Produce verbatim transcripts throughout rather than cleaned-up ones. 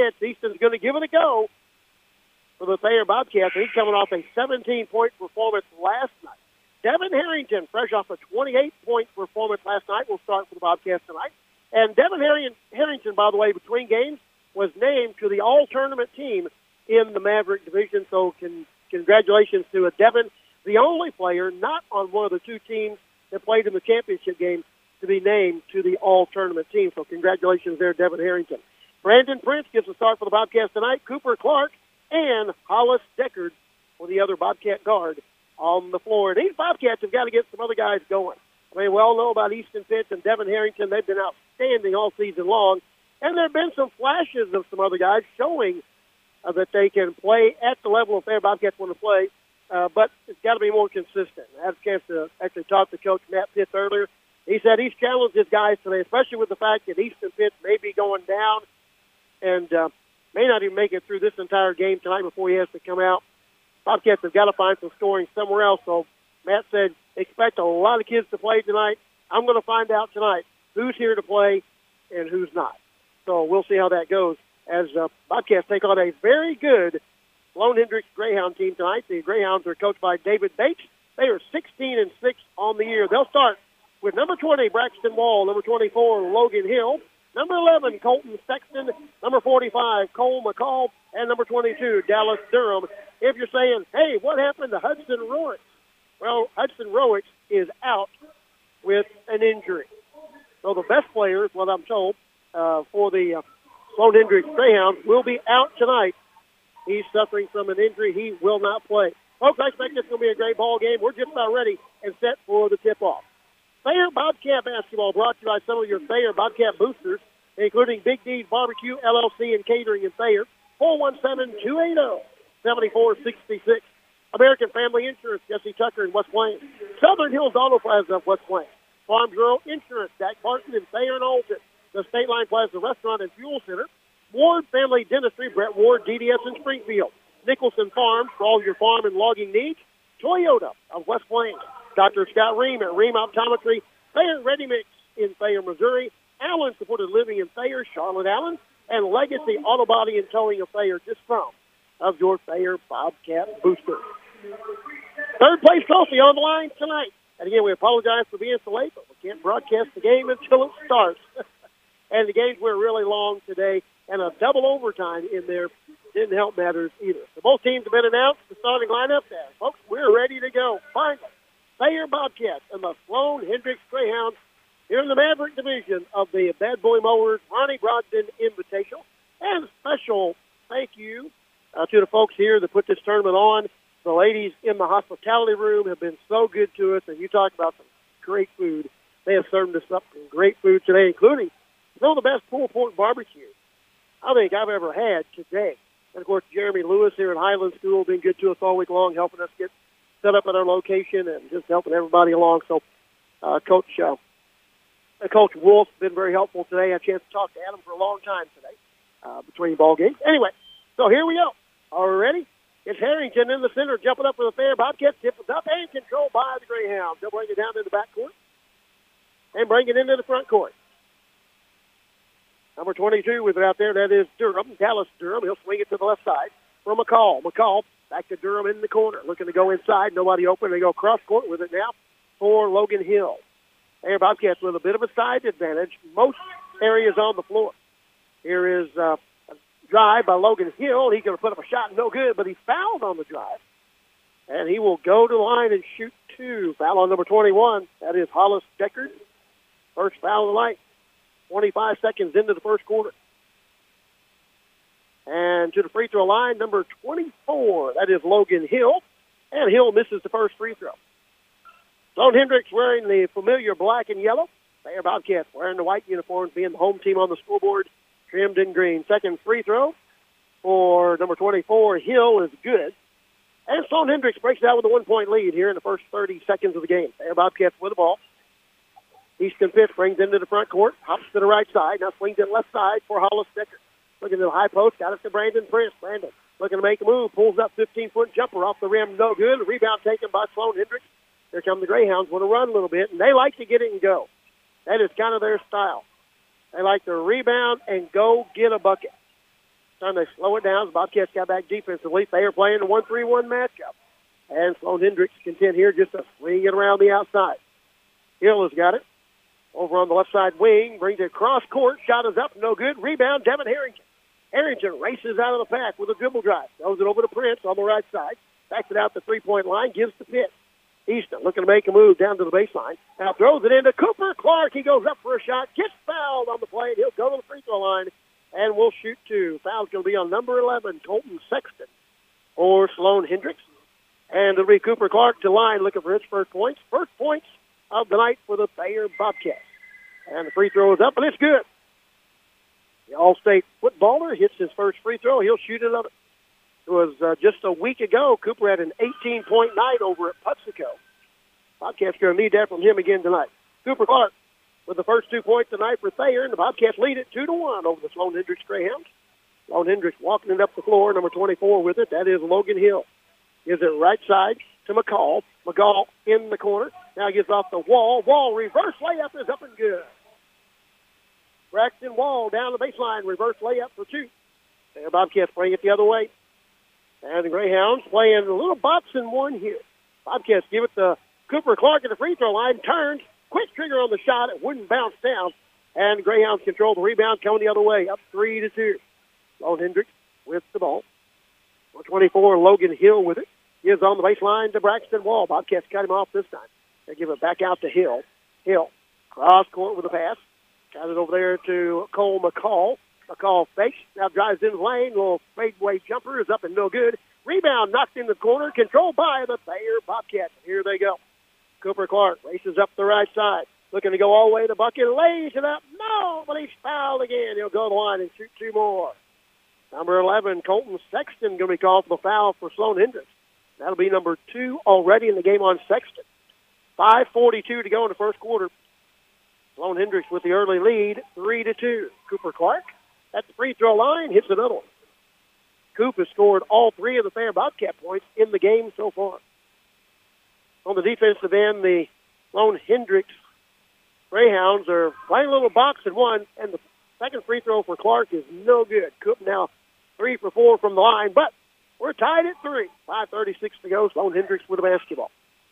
pitch. Easton's going to give it a go for the Thayer Bobcats. He's coming off a seventeen-point performance last night. Devin Harrington, fresh off a twenty-eight-point performance last night, will start for the Bobcats tonight. And Devin Harrington, by the way, between games, was named to the all-tournament team in the Maverick division. So con- congratulations to uh, Devin, the only player not on one of the two teams that played in the championship game to be named to the all-tournament team. So congratulations there, Devin Harrington. Brandon Prince gives a start for the Bobcats tonight. Cooper Clark and Hollis Deckard for the other Bobcat guard on the floor. These Bobcats have got to get some other guys going. I mean, we all know about Easton Pitts and Devin Harrington. They've been outstanding all season long. And there have been some flashes of some other guys showing uh, that they can play at the level of Thayer Bobcats want to play. Uh, but it's got to be more consistent. I had a chance to actually talk to Coach Matt Pitts earlier. He said he's challenged his guys today, especially with the fact that Easton Pitts may be going down and uh, may not even make it through this entire game tonight before he has to come out. Bobcats have got to find some scoring somewhere else. So Matt said, expect a lot of kids to play tonight. I'm going to find out tonight who's here to play and who's not. So we'll see how that goes as uh, Bobcats take on a very good Sloan Hendricks Greyhound team tonight. The Greyhounds are coached by David Bates. They are sixteen and six on the year. They'll start with number twenty, Braxton Wall, number twenty-four, Logan Hill, number eleven, Colton Sexton, number forty-five, Cole McCall, and number twenty-two, Dallas Durham. If you're saying, hey, what happened to Hudson Rowicks? Well, Hudson Rowicks is out with an injury. So the best player, is what I'm told, uh, for the uh, Sloan Hendricks Greyhounds will be out tonight. He's suffering from an injury. He will not play. Folks, I expect this is going to be a great ball game. We're just about ready and set for the tip-off. Thayer Bobcat basketball brought to you by some of your Thayer Bobcat boosters, including Big D's Barbecue, L L C, and Catering in Thayer. four one seven, two eight zero, seven four six six. American Family Insurance, Jesse Tucker in West Plains. Southern Hills Auto Plaza of West Plains. Farm Bureau Insurance, Dak Barton in Thayer and Alton. The State Line Plaza Restaurant and Fuel Center. Ward Family Dentistry, Brett Ward, D D S in Springfield. Nicholson Farms for all your farm and logging needs. Toyota of West Plains. Doctor Scott Ream at Ream Optometry. Thayer Ready Mix in Thayer, Missouri. Allen Supported Living in Thayer, Charlotte Allen. And Legacy Auto Body and Towing of Thayer, just from of your Thayer Bobcat booster. Third place trophy on the line tonight. And again, we apologize for being so late, but we can't broadcast the game until it starts. And the games were really long today, and a double overtime in there didn't help matters either. So both teams have been announced, the starting lineup there. Folks, we're ready to go. Finally, Thayer Bobcats and the Sloan Hendricks Greyhounds here in the Maverick division of the Bad Boy Mowers Ronnie Brogdon Invitational. And special thank you uh, to the folks here that put this tournament on. The ladies in the hospitality room have been so good to us, and you talk about some great food. They have served us up some great food today, including some of the best pulled pork barbecue I think I've ever had today. And, of course, Jeremy Lewis here at Highland School been good to us all week long, helping us get set up at our location and just helping everybody along. So, uh, Coach uh, Coach Wolf's been very helpful today. I had a chance to talk to Adam for a long time today uh, between ball games. Anyway, so here we go. Are we ready? It's Harrington in the center, jumping up for the Thayer Bobcats, tipped up and controlled by the Greyhounds. They'll bring it down to the back court and bring it into the front court. Number twenty-two with it out there, that is Durham, Dallas Durham. He'll swing it to the left side for McCall. McCall back to Durham in the corner, looking to go inside. Nobody open. They go cross court with it now for Logan Hill. Thayer Bobcats with a bit of a side advantage. Most areas on the floor. Here is uh, a drive by Logan Hill. He's going to put up a shot, no good, but he fouled on the drive. And he will go to the line and shoot two. Foul on number twenty-one. That is Hollis Deckard. First foul of the night. twenty-five seconds into the first quarter. And to the free throw line, number twenty-four. That is Logan Hill. And Hill misses the first free throw. Sloan Hendricks wearing the familiar black and yellow. Thayer Bobcats wearing the white uniforms, being the home team on the scoreboard, trimmed in green. Second free throw for number twenty-four, Hill, is good. And Sloan Hendricks breaks it out with a one-point lead here in the first thirty seconds of the game. Thayer Bobcats with the ball. Easton Pitts brings into the front court, hops to the right side, now swings it left side for Hollis Deckard. Looking to the high post, got it to Brandon Prince. Brandon looking to make a move, pulls up fifteen-foot jumper off the rim, no good. Rebound taken by Sloan Hendricks. Here come the Greyhounds, want to run a little bit, and they like to get it and go. That is kind of their style. They like to rebound and go get a bucket. Time they slow it down. The Bobcats got back defensively. They are playing a one three one matchup. And Sloan Hendricks content here just to swing it around the outside. Hill has got it. Over on the left side wing. Brings it cross court. Shot is up. No good. Rebound, Devin Harrington. Harrington races out of the pack with a dribble drive. Throws it over to Prince on the right side. Backs it out the three-point line. Gives to Pitt. Easton looking to make a move down to the baseline. Now throws it into Cooper Clark. He goes up for a shot. Gets fouled on the play. He'll go to the free throw line. And we'll shoot two. Foul's going to be on number eleven, Colton Sexton, or Sloan Hendricks. And it'll be Cooper Clark to line looking for his first points. First points of the night for the Thayer Bobcats. And the free throw is up, and it's good. The All-State footballer hits his first free throw. He'll shoot another. It was uh, just a week ago, Cooper had an eighteen-point night over at Putzico. Bobcats going to need that from him again tonight. Cooper Clark with the first two points tonight for Thayer, and the Bobcats lead it two to one over the Sloan Hendricks Greyhounds. Sloan Hendricks walking it up the floor, number twenty-four with it. That is Logan Hill. Gives it right side to McCall. McCall in the corner. Now gives off the Wall. Wall reverse layup is up and good. Braxton Wall down the baseline. Reverse layup for two. The Bobcats bring it the other way. And the Greyhounds playing a little boxing one here. Bobcats give it to Cooper Clark at the free throw line. Turns. Quick trigger on the shot. It wouldn't bounce down. And the Greyhounds control the rebound coming the other way. Up three to two. Sloan Hendricks with the ball. one twenty-four, Logan Hill with it. He is on the baseline to Braxton Wall. Bobcats cut him off this time. They give it back out to Hill. Hill. Cross court with a pass. Got it over there to Cole McCall. McCall fakes. Now drives in the lane. Little fadeaway jumper is up and no good. Rebound knocked in the corner. Controlled by the Thayer Bobcats. Here they go. Cooper Clark races up the right side. Looking to go all the way to the bucket. Lays it up. No, but he's fouled again. He'll go to the line and shoot two more. Number eleven, Colton Sexton, going to be called for the foul for Sloan Hendricks. That'll be number two already in the game on Sexton. five forty-two to go in the first quarter. Sloan Hendricks with the early lead, three to two. Cooper Clark at the free throw line hits another one. Coop has scored all three of the Thayer Bobcat points in the game so far. On the defensive end, the Sloan Hendricks Greyhounds are playing a little box and one, and the second free throw for Clark is no good. Coop now three for four from the line, but we're tied at three. five thirty-six to go. Sloan Hendricks with a basketball.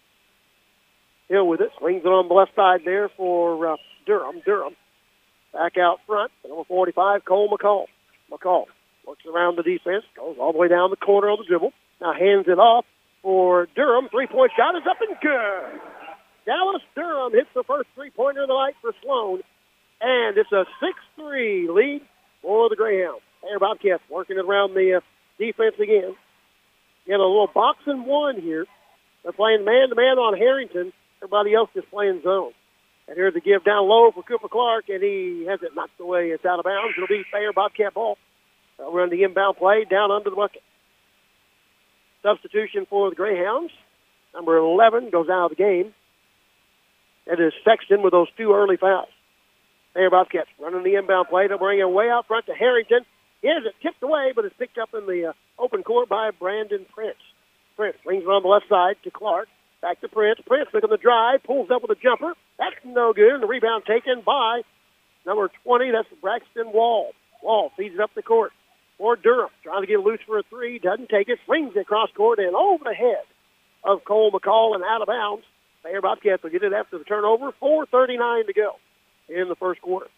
Hill with it. Swings it on the left side there for uh, Durham. Durham back out front. Number forty-five, Cole McCall. McCall works around the defense. Goes all the way down the corner on the dribble. Now hands it off for Durham. Three-point shot is up and good. Dallas Durham hits the first three-pointer of the night for Sloan. And it's a six three lead for the Greyhounds. Thayer Bobcats working it around the uh, defense again. Get a little box and one here. They're playing man-to-man on Harrington. Everybody else is playing zone. And here's the give down low for Cooper Clark, and he has it knocked away. It's out of bounds. It'll be Thayer Bobcat ball. They'll run the inbound play down under the bucket. Substitution for the Greyhounds. Number eleven goes out of the game. That is Sexton with those two early fouls. Thayer Bobcats running the inbound play. They'll bring it way out front to Harrington. He has it tipped away, but it's picked up in the uh, open court by Brandon Prince. Prince brings it on the left side to Clark. Back to Prince. Prince looking the drive. Pulls up with a jumper. That's no good. And the rebound taken by number twenty. That's Braxton Wall. Wall feeds it up the court for Durham. Trying to get loose for a three. Doesn't take it. Swings it across court and over the head of Cole McCall and out of bounds. Thayer Bobcats will get it after the turnover. four thirty-nine to go in the first quarter.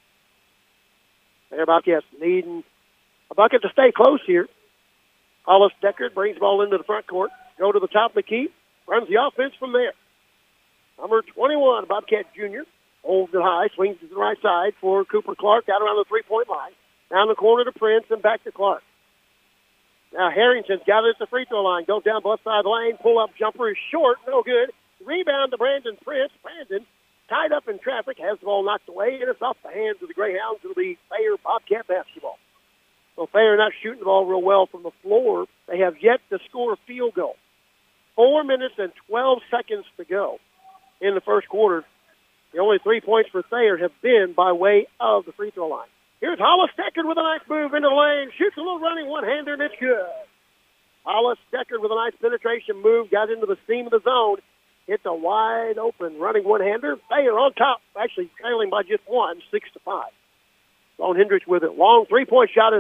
Thayer Bobcats needing a bucket to stay close here. Hollis Deckard brings the ball into the front court. Go to the top of the key. Runs the offense from there. Number twenty-one, Bobcat Junior holds it high. Swings to the right side for Cooper Clark out around the three-point line. Down the corner to Prince and back to Clark. Now Harrington's got it at the free throw line. Goes down both side lane. Pull-up jumper is short. No good. Rebound to Brandon Prince. Brandon tied up in traffic. Has the ball knocked away, and it's off the hands of the Greyhounds. It'll be Thayer Bobcat basketball. So Thayer not shooting the ball real well from the floor. They have yet to score a field goal. Four minutes and twelve seconds to go in the first quarter. The only three points for Thayer have been by way of the free throw line. Here's Hollis Deckard with a nice move into the lane. Shoots a little running one-hander, and it's good. Hollis Deckard with a nice penetration move. Got into the seam of the zone. Hits a wide open running one-hander. Thayer on top, actually trailing by just one, six to five. Sloan Hendricks with it. Long three-point shot is up.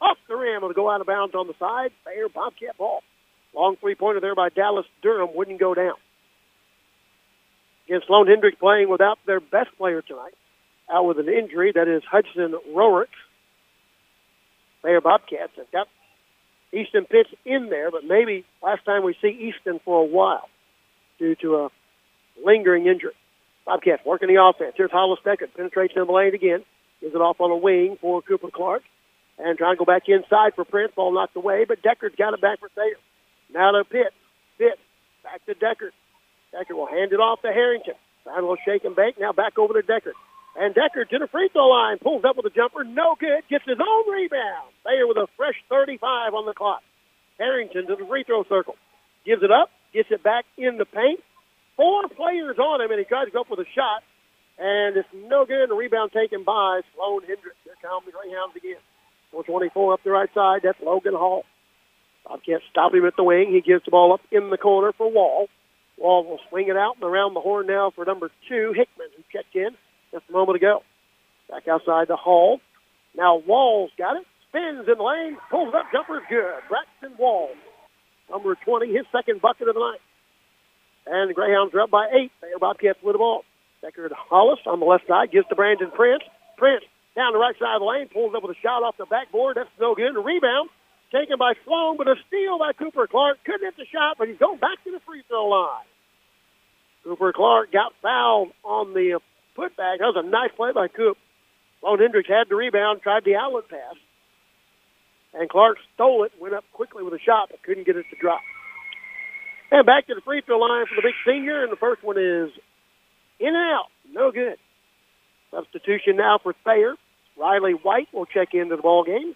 off the rim. It'll go out of bounds on the side. Thayer Bobcat ball. Long three-pointer there by Dallas Durham. Wouldn't go down. Against Sloan Hendricks playing without their best player tonight. Out with an injury. That is Hudson Rorick. Thayer Bobcats have got Easton Pitts in there, but maybe last time we see Easton for a while due to a lingering injury. Bobcats working the offense. Here's Hollis Deckard. Penetrates in the lane again. Gives it off on a wing for Cooper Clark. And trying to go back inside for Prince. Ball knocked away, but Deckard's got it back for Thayer. Now to Pitts. Pitts. Back to Deckard. Deckard will hand it off to Harrington. Trying a little shake and bake. Now back over to Deckard. And Deckard to the free throw line. Pulls up with a jumper. No good. Gets his own rebound. Thayer with a fresh thirty-five on the clock. Harrington to the free throw circle. Gives it up. Gets it back in the paint. Four players on him, and he tries to go up with a shot. And it's no good. The rebound taken by Sloan Hendricks. Here come the Greyhounds again. four twenty-four up the right side. That's Logan Hall. Bobcats stop him at the wing. He gives the ball up in the corner for Wall. Wall will swing it out and around the horn now for number two, Hickman, who checked in just a moment ago. Back outside to Hall. Now Wall's got it. Spins in the lane. Pulls up. Jumper's good. Braxton Wall, number twenty, his second bucket of the night. And the Greyhounds are up by eight. They are Bobcats with the ball. Deckard Hollis on the left side gives to Brandon Prince. Prince down the right side of the lane. Pulls up with a shot off the backboard. That's no good. A rebound taken by Sloan, but a steal by Cooper Clark. Couldn't hit the shot, but he's going back to the free throw line. Cooper Clark got fouled on the putback. That was a nice play by Coop. Sloan Hendricks had the rebound, tried the outlet pass. And Clark stole it, went up quickly with a shot, but couldn't get it to drop. And back to the free throw line for the big senior, and the first one is in and out. No good. Substitution now for Thayer. Riley White will check into the ball game.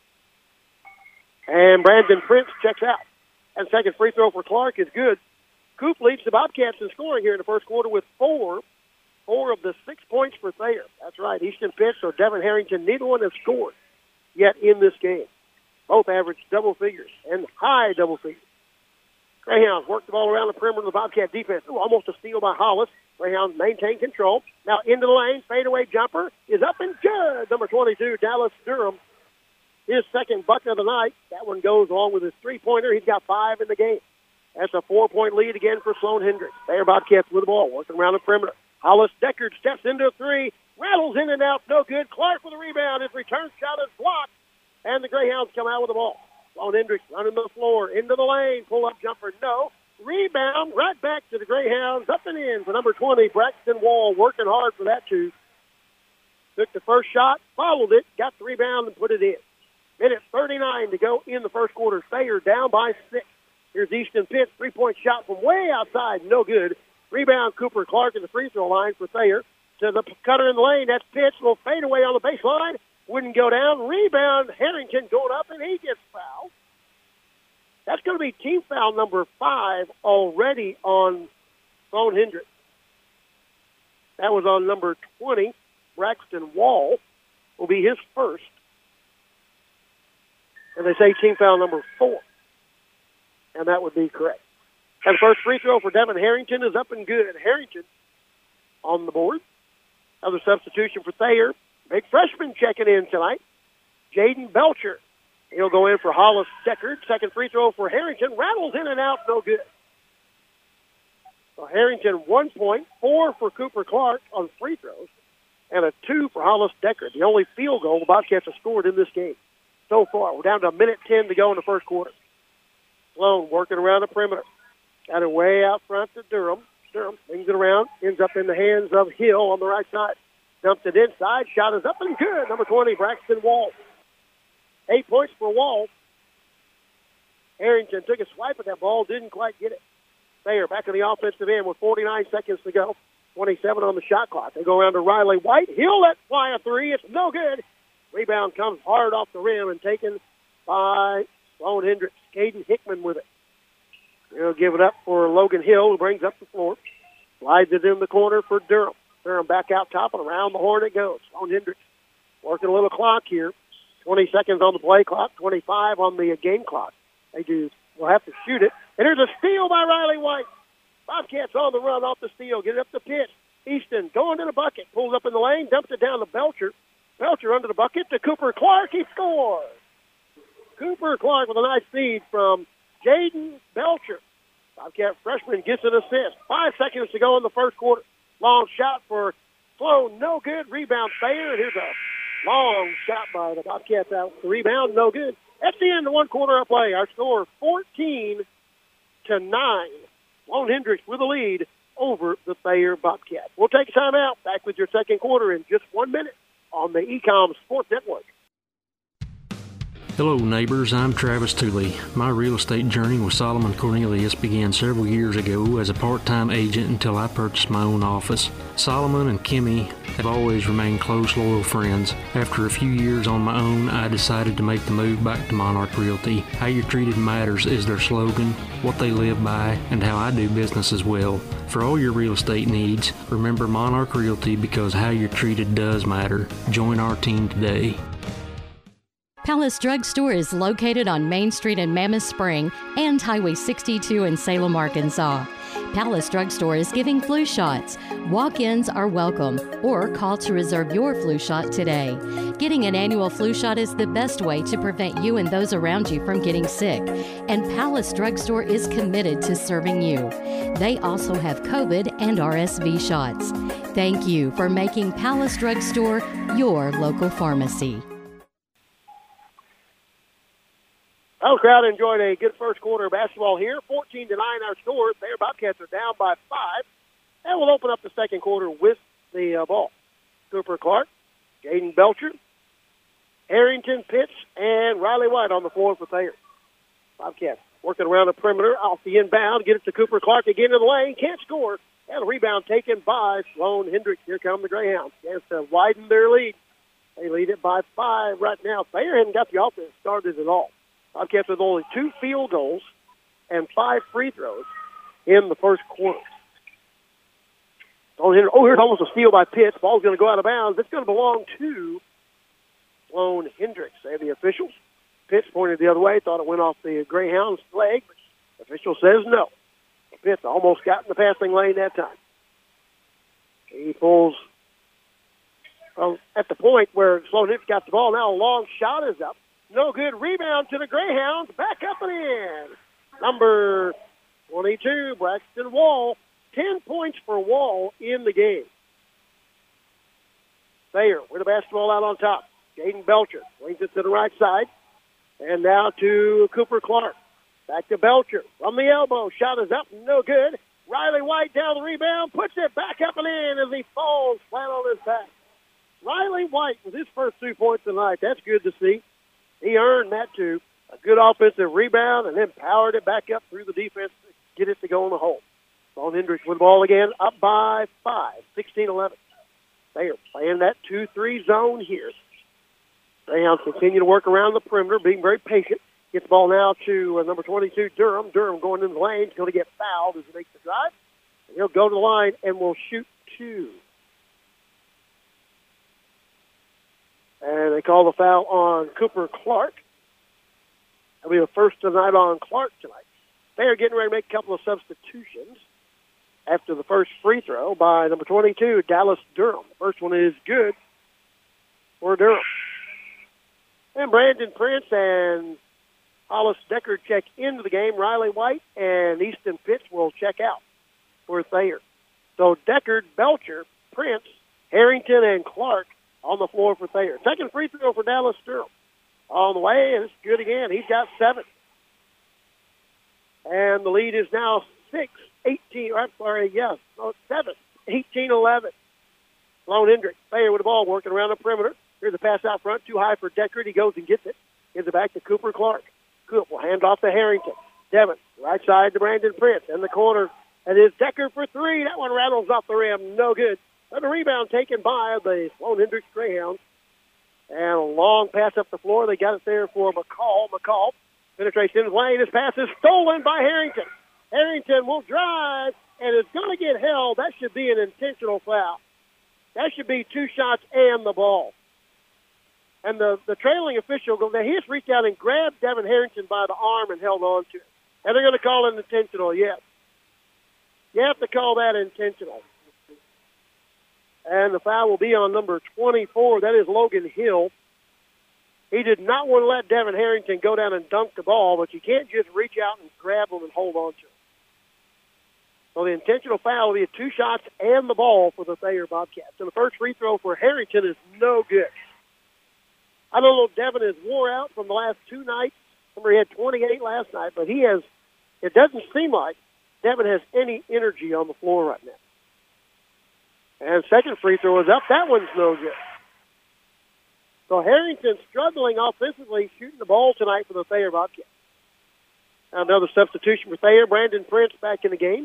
And Brandon Prince checks out. And second free throw for Clark is good. Coop leads the Bobcats in scoring here in the first quarter with four. Four of the six points for Thayer. That's right. Easton Pitts or Devin Harrington, neither one has scored yet in this game. Both average double figures and high double figures. Greyhounds work the ball around the perimeter of the Bobcat defense. Ooh, almost a steal by Hollis. Greyhounds maintain control. Now into the lane. Fadeaway jumper is up and good. Number twenty-two, Dallas Durham. His second bucket of the night. That one goes along with his three-pointer. He's got five in the game. That's a four-point lead again for Sloan Hendricks. Thayer Bobcats with the ball, working around the perimeter. Hollis Deckard steps into a three. Rattles in and out. No good. Clark with a rebound. His return shot is blocked. And the Greyhounds come out with the ball. Sloan Hendricks running the floor, into the lane, pull-up jumper, no. Rebound, right back to the Greyhounds, up and in for number twenty, Braxton Wall, working hard for that two. Took the first shot, followed it, got the rebound, and put it in. Minute thirty-nine to go in the first quarter. Thayer down by six. Here's Easton Pitts, three-point shot from way outside, no good. Rebound, Cooper Clark in the free throw line for Thayer. To the cutter in the lane, that's Pitts, will fade away on the baseline. Wouldn't go down. Rebound, Harrington going up, and he gets fouled. That's going to be team foul number five already on Sloan Hendricks. That was on number twenty, Braxton Wall, will be his first. And they say team foul number four. And that would be correct. And the first free throw for Devin Harrington is up and good. Harrington on the board. Another substitution for Thayer. Big freshman checking in tonight. Jaden Belcher. He'll go in for Hollis Deckard. Second free throw for Harrington. Rattles in and out, no good. So Harrington, one point, four for Cooper Clark on free throws, and a two for Hollis Deckard. The only field goal the Bobcats have scored in this game so far. We're down to a minute ten to go in the first quarter. Sloan working around the perimeter. Got it way out front to Durham. Durham swings it around, ends up in the hands of Hill on the right side. Dumps it inside. Shot is up and good. Number twenty, Braxton Wall. Eight points for Wall. Harrington took a swipe at that ball, didn't quite get it. Thayer back in the offensive end with forty-nine seconds to go. twenty-seven on the shot clock. They go around to Riley White. He'll let fly a three. It's no good. Rebound comes hard off the rim and taken by Sloan Hendricks. Caden Hickman with it. He'll give it up for Logan Hill, who brings up the floor. Slides it in the corner for Durham. Durham back out top, and around the horn it goes. Sloan Hendricks working a little clock here. twenty seconds on the play clock, twenty-five on the game clock. They do. We'll have to shoot it. And there's a steal by Riley White. Bobcats on the run off the steal. Get it up to Pitts. Easton going to the bucket. Pulls up in the lane. Dumps it down to Belcher. Belcher under the bucket to Cooper Clark. He scores. Cooper Clark with a nice feed from Jaden Belcher. Bobcat freshman gets an assist. Five seconds to go in the first quarter. Long shot for Sloan, no good. Rebound Thayer. Here's a long shot by the Bobcats out. The rebound, no good. That's the end of one quarter of play. Our score fourteen to nine. Sloan Hendricks with a lead over the Thayer Bobcats. We'll take a timeout. Back with your second quarter in just one minute on the E COM Sports Network. Hello neighbors, I'm Travis Tooley. My real estate journey with Solomon Cornelius began several years ago as a part-time agent until I purchased my own office. Solomon and Kimmy have always remained close, loyal friends. After a few years on my own, I decided to make the move back to Monarch Realty. How you're treated matters is their slogan, what they live by, and how I do business as well. For all your real estate needs, remember Monarch Realty because how you're treated does matter. Join our team today. Palace Drug Store is located on Main Street in Mammoth Spring and Highway sixty-two in Salem, Arkansas. Palace Drug Store is giving flu shots. Walk-ins are welcome, or call to reserve your flu shot today. Getting an annual flu shot is the best way to prevent you and those around you from getting sick, and Palace Drug Store is committed to serving you. They also have COVID and R S V shots. Thank you for making Palace Drug Store your local pharmacy. Well, the crowd enjoyed a good first quarter of basketball here. fourteen to nine our score. Their Bobcats are down by five. And we'll open up the second quarter with the uh, ball. Cooper Clark, Jaden Belcher, Harrington Pitts, and Riley White on the floor for Thayer. Bobcats working around the perimeter, off the inbound, get it to Cooper Clark again in the lane, can't score. And a rebound taken by Sloan Hendricks. Here come the Greyhounds. Chance to widen their lead. They lead it by five right now. Thayer hasn't got the offense started at all. Bobcats with only two field goals and five free throws in the first quarter. Oh, here's almost a steal by Pitts. Ball's going to go out of bounds. It's going to belong to Sloan Hendricks. They have the officials. Pitts pointed the other way, thought it went off the Greyhound's leg, but the official says no. Pitts almost got in the passing lane that time. He pulls well, at the point where Sloan Hendricks got the ball. Now a long shot is up. No good. Rebound to the Greyhounds. Back up and in. Number twenty-two, Braxton Wall. Ten points for Wall in the game. Thayer with the basketball out on top. Jaden Belcher swings it to the right side. And now to Cooper Clark. Back to Belcher. From the elbow. Shot is up. No good. Riley White down the rebound. Puts it back up and in as he falls flat on his back. Riley White with his first two points tonight. That's good to see. He earned that too. A good offensive rebound and then powered it back up through the defense to get it to go in the hole. Sloan Hendricks with the ball again, up by five, sixteen eleven. They are playing that two three zone here. Greyhounds continue to work around the perimeter, being very patient. Gets the ball now to uh, number twenty-two, Durham. Durham going in the lane. He's going to get fouled as he makes the drive. And he'll go to the line and will shoot two. And they call the foul on Cooper Clark. That'll be the first tonight on Clark tonight. They are getting ready to make a couple of substitutions after the first free throw by number twenty-two, Dallas Durham. The first one is good for Durham. And Brandon Prince and Hollis Decker check into the game. Riley White and Easton Pitts will check out for Thayer. So Deckard, Belcher, Prince, Harrington, and Clark on the floor for Thayer. Second free throw for Dallas Durham. On the way, and it's good again. He's got seven. And the lead is now six, eighteen, I'm sorry, yes, no, seven, eighteen eleven. Sloan Hendricks, Thayer with the ball working around the perimeter. Here's a pass out front, too high for Deckard. He goes and gets it. Gives it back to Cooper Clark. Coop will hand off to Harrington. Devin, right side to Brandon Prince. In the corner, and is Deckard for three. That one rattles off the rim. No good. But a rebound taken by the Sloan Hendricks Greyhounds. And a long pass up the floor. They got it there for McCall. McCall penetrates in his lane. His pass is stolen by Harrington. Harrington will drive, and it's going to get held. That should be an intentional foul. That should be two shots and the ball. And the, the trailing official, now he just reached out and grabbed Devin Harrington by the arm and held on to it. And they're going to call it intentional, yes. You have to call that intentional. And the foul will be on number twenty-four. That is Logan Hill. He did not want to let Devin Harrington go down and dunk the ball, but you can't just reach out and grab him and hold on to him. So the intentional foul will be two shots and the ball for the Thayer Bobcats. And the first free throw for Harrington is no good. I don't know if Devin is wore out from the last two nights. Remember, he had twenty-eight last night, but he has, it doesn't seem like Devin has any energy on the floor right now. And second free throw is up. That one's no good. So Harrington struggling offensively shooting the ball tonight for the Thayer Bobcats. Now another substitution for Thayer. Brandon Prince back in the game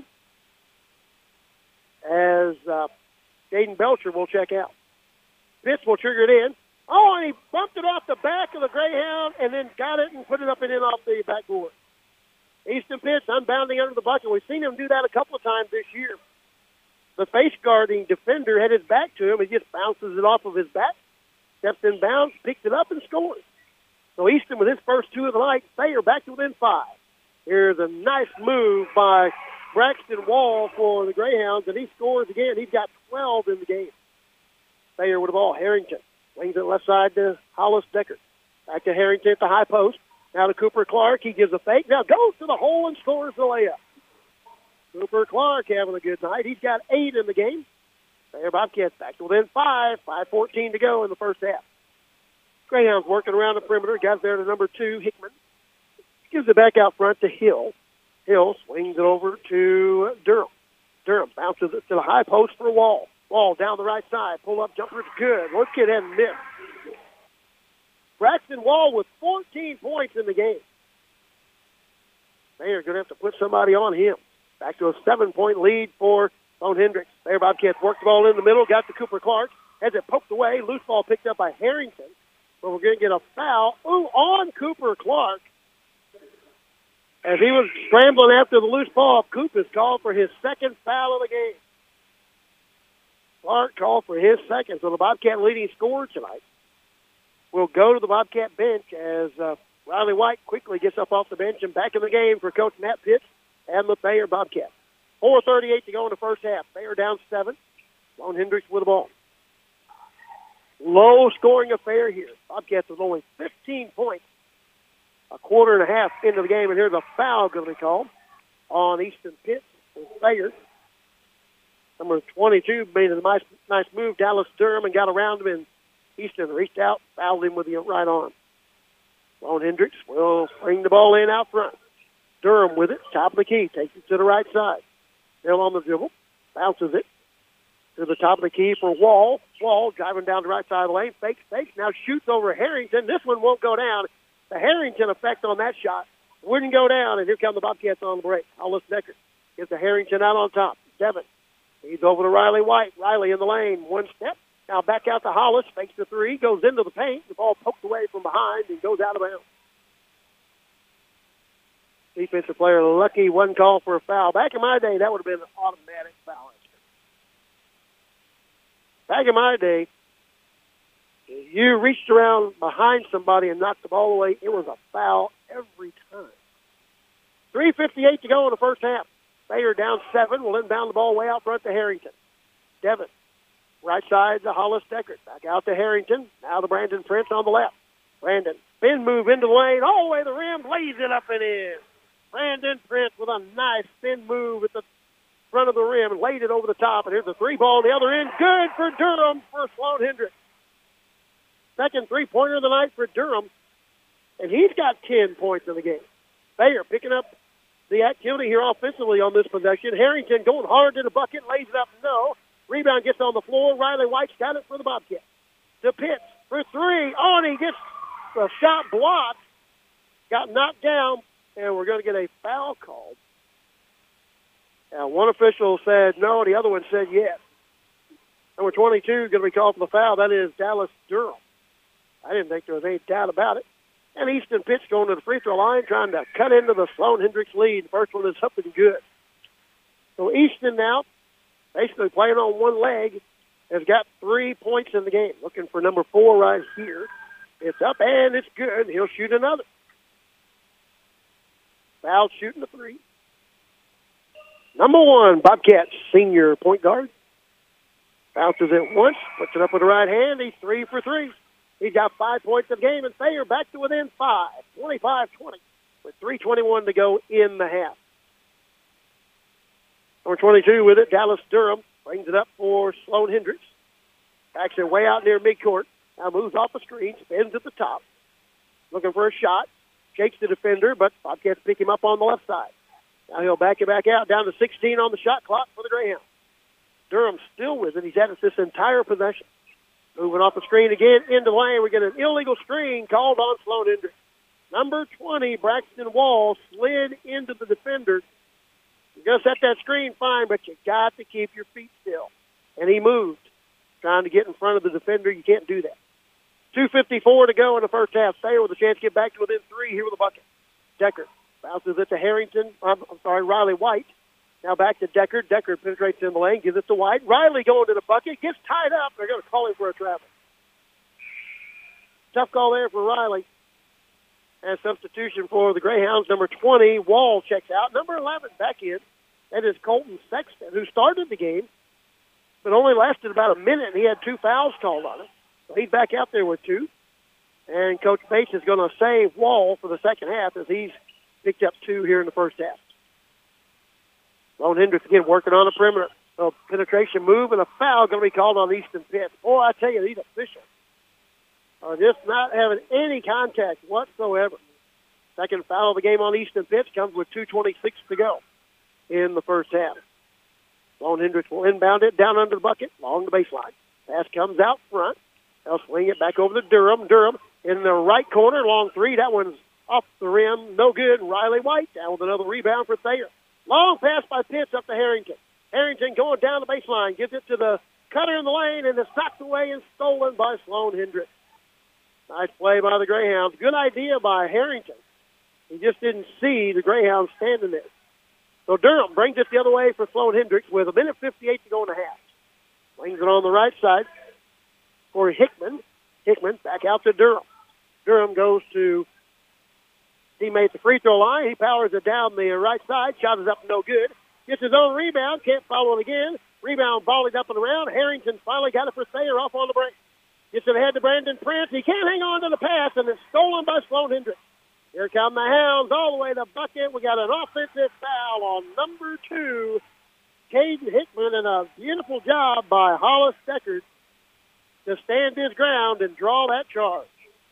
as uh, Jaden Belcher will check out. Pitts will trigger it in. Oh, and he bumped it off the back of the Greyhound and then got it and put it up and in off the backboard. Easton Pitts unbounding under the bucket. We've seen him do that a couple of times this year. The face guarding defender had his back to him. He just bounces it off of his back, steps in bounds, picks it up, and scores. So Easton with his first two of the night, Thayer back to within five. Here's a nice move by Braxton Wall for the Greyhounds, and he scores again. He's got twelve in the game. Thayer with the ball. Harrington wings it left side to Hollis Deckard. Back to Harrington at the high post. Now to Cooper Clark. He gives a fake. Now goes to the hole and scores the layup. Cooper Clark having a good night. He's got eight in the game. Thayer Bobcats back to within five. five fourteen to go in the first half. Greyhounds working around the perimeter. Got there to number two, Hickman. Gives it back out front to Hill. Hill swings it over to Durham. Durham bounces it to the high post for Wall. Wall down the right side. Pull-up jumper is good. This kid hasn't missed. Braxton Wall with fourteen points in the game. They're going to have to put somebody on him. Back to a seven-point lead for Sloan Hendricks. Thayer Bobcats worked the ball in the middle, got to Cooper Clark. Has it poked away. Loose ball picked up by Harrington. But we're going to get a foul. Ooh, on Cooper Clark. As he was scrambling after the loose ball, Coop is called for his second foul of the game. Clark called for his second. So the Bobcat leading scorer tonight will go to the Bobcat bench as uh, Riley White quickly gets up off the bench and back in the game for Coach Matt Pitts and the Thayer Bobcats. four thirty-eight to go in the first half. Thayer down seven. Sloan Hendricks with the ball. Low scoring affair here. Bobcats with only fifteen points. A quarter and a half into the game, and here's a foul going to be called on Easton Pitts and Thayer. Number twenty-two made a nice, nice move, Dallas Durham, and got around him, and Easton reached out, fouled him with the right arm. Sloan Hendricks will bring the ball in out front. Durham with it, top of the key, takes it to the right side. Still on the dribble, bounces it to the top of the key for Wall. Wall driving down the right side of the lane, fakes, fakes, now shoots over Harrington. This one won't go down. The Harrington effect on that shot wouldn't go down, and here come the Bobcats on the break. Hollis Deckard gets the Harrington out on top. Devin, he's over to Riley White. Riley in the lane, one step. Now back out to Hollis, fakes the three, goes into the paint. The ball poked away from behind and goes out of bounds. Defensive player lucky, one call for a foul. Back in my day, that would have been an automatic foul. Back in my day, you reached around behind somebody and knocked the ball away, it was a foul every time. three fifty-eight to go in the first half. Thayer down seven. Will inbound the ball way out front to Harrington. Devin, right side to Hollis Deckard. Back out to Harrington. Now to Brandon Prince on the left. Brandon, spin move into the lane, all the way to the rim, lays it up and in. Brandon Prince with a nice spin move at the front of the rim and laid it over the top. And here's the three ball on the other end. Good for Durham for Sloan Hendricks. Second three-pointer of the night for Durham, and he's got ten points in the game. Thayer picking up the activity here offensively on this possession. Harrington going hard to the bucket, lays it up, no. Rebound gets on the floor. Riley White's got it for the Bobcats. To Pitts for three. Oh, and he gets the shot blocked. Got knocked down, and we're going to get a foul called. Now, one official said no, the other one said yes. Number twenty-two going to be called for the foul. That is Dallas Durham. I didn't think there was any doubt about it. And Easton Pitts going to the free throw line, trying to cut into the Sloan Hendricks lead. The first one is up and good. So Easton now, basically playing on one leg, has got three points in the game. Looking for number four right here. It's up and it's good. He'll shoot another. Foul shooting the three. Number one, Bobcats senior point guard. Bounces it once, puts it up with the right hand. He's three for three. He's got five points of game, and Thayer back to within five, twenty-five twenty, with three twenty-one to go in the half. Number twenty-two with it, Dallas Durham, brings it up for Sloan Hendricks. Backs it way out near midcourt. Now moves off the screen, spins at the top. Looking for a shot. Shakes the defender, but Bobcats pick him up on the left side. Now he'll back it back out, down to sixteen on the shot clock for the Greyhounds. Durham still with it. He's had it this entire possession. Moving off the screen again into the lane. We get an illegal screen called on Sloan Hendricks. Number twenty, Braxton Wall, slid into the defender. You're going to set that screen fine, but you got to keep your feet still. And he moved, trying to get in front of the defender. You can't do that. two fifty-four to go in the first half. Thayer with a chance to get back to within three here with a bucket. Decker bounces it to Harrington. I'm, I'm sorry, Riley White. Now back to Decker. Decker penetrates in the lane, gives it to White. Riley going to the bucket, gets tied up. They're going to call him for a travel. Tough call there for Riley. And substitution for the Greyhounds, number twenty, Wall checks out. Number eleven back in. That is Colton Sexton, who started the game, but only lasted about a minute, and he had two fouls called on him. So he's back out there with two. And Coach Bates is going to save Wall for the second half as he's picked up two here in the first half. Sloan Hendricks again working on the perimeter. So penetration move and a foul going to be called on Easton Pitts. Boy, I tell you, these officials are just not having any contact whatsoever. Second foul of the game on Easton Pitts comes with two twenty-six to go in the first half. Sloan Hendricks will inbound it down under the bucket along the baseline. Pass comes out front. They'll swing it back over to Durham. Durham in the right corner, long three. That one's off the rim. No good. Riley White down with another rebound for Thayer. Long pass by Pitts up to Harrington. Harrington going down the baseline. Gives it to the cutter in the lane, and it's knocked away and stolen by Sloan Hendricks. Nice play by the Greyhounds. Good idea by Harrington. He just didn't see the Greyhounds standing there. So Durham brings it the other way for Sloan Hendricks with a minute fifty-eight to go in the half. Swings it on the right side for Hickman. Hickman back out to Durham. Durham goes to teammate at the free throw line. He powers it down the right side. Shot is up, no good. Gets his own rebound. Can't follow it again. Rebound volleyed up and around. Harrington finally got it for Thayer off on the break. Gets it ahead to Brandon Prince. He can't hang on to the pass, and it's stolen by Sloan Hendricks. Here come the Hounds all the way to the bucket. We got an offensive foul on number two, Caden Hickman, and a beautiful job by Hollis Deckard to stand his ground and draw that charge.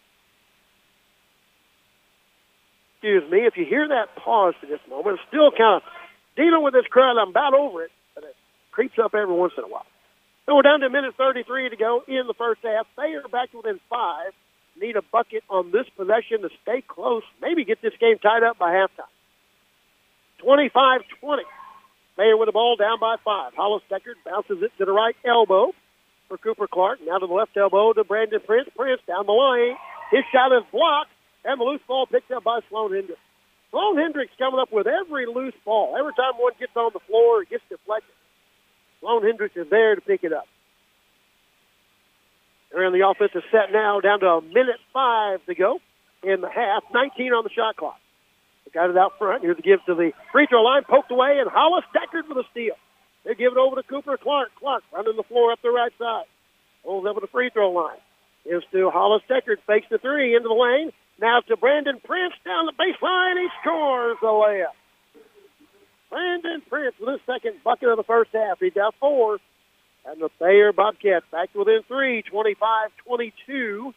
Excuse me, if you hear that pause for this moment, it's still kind of dealing with this crowd. I'm about over it, but it creeps up every once in a while. So we're down to a minute thirty-three to go in the first half. Thayer back to within five. Need a bucket on this possession to stay close, maybe get this game tied up by halftime. twenty-five twenty. Thayer with the ball down by five. Hollis Deckard bounces it to the right elbow for Cooper Clark. Now to the left elbow to Brandon Prince. Prince down the line. His shot is blocked, and the loose ball picked up by Sloan Hendricks. Sloan Hendricks coming up with every loose ball. Every time one gets on the floor, it gets deflected. Sloan Hendricks is there to pick it up. They're in the offensive set now, down to a minute five to go in the half. nineteen on the shot clock. They got it out front. Here's the give to the free throw line, poked away, and Hollis Deckard with a steal. They give it over to Cooper Clark. Clark running the floor up the right side. Holds up at the free throw line. Here's to Hollis Deckard, fakes the three into the lane. Now to Brandon Prince down the baseline. He scores the layup. Brandon Prince with his second bucket of the first half. He's got four. And the Thayer Bobcats back to within three, twenty-five twenty-two.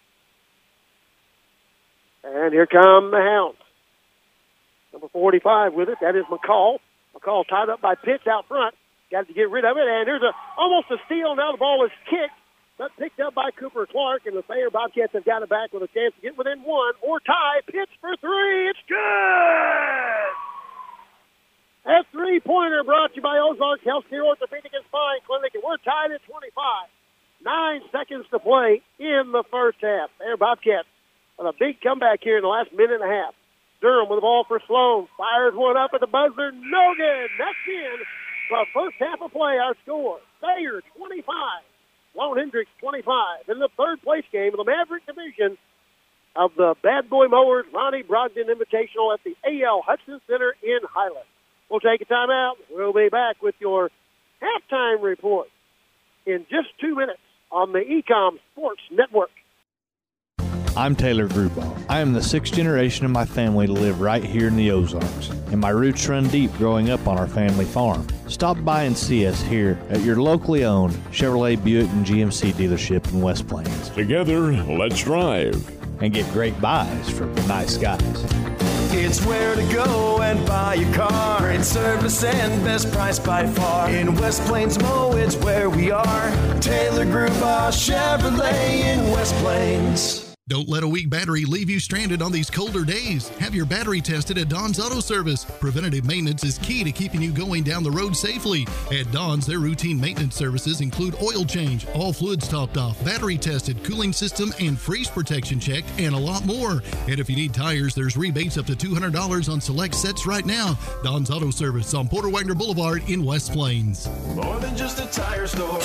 And here come the Hounds. Number forty-five with it. That is McCall. McCall tied up by Pitts out front. Got to get rid of it. And here's a almost a steal. Now the ball is kicked, but picked up by Cooper Clark. And the Thayer Bobcats have got it back with a chance to get within one or tie. Pitts for three. It's good! That three-pointer brought to you by Ozarks Healthcare Orthopedic and Spine Clinic, and we're tied at twenty-five. Nine seconds to play in the first half. There, Bobcats with a big comeback here in the last minute and a half. Durham with the ball for Sloan. Fires one up at the buzzer. No good. That's in. For our first half of play, our score. Thayer, twenty-five. Sloan Hendricks, twenty-five. In the third place game of the Maverick Division of the Bad Boy Mowers Ronnie Brogdon Invitational at the A L Hudson Center in Highland. We'll take a timeout. We'll be back with your halftime report in just two minutes on the E C O M Sports Network. I'm Taylor Grubauer. I am the sixth generation of my family to live right here in the Ozarks, and my roots run deep growing up on our family farm. Stop by and see us here at your locally owned Chevrolet, Buick, and G M C dealership in West Plains. Together, let's drive. And get great buys from the nice guys. It's where to go and buy your car. Great service and best price by far. In West Plains Mo, it's where we are. Taylor Grubauer Chevrolet in West Plains. Don't let a weak battery leave you stranded on these colder days. Have your battery tested at Don's Auto Service. Preventative maintenance is key to keeping you going down the road safely. At Don's, their routine maintenance services include oil change, all fluids topped off, battery tested, cooling system and freeze protection checked, and a lot more. And if you need tires, there's rebates up to two hundred dollars on select sets right now. Don's Auto Service on Porter Wagner Boulevard in West Plains. More than just a tire store.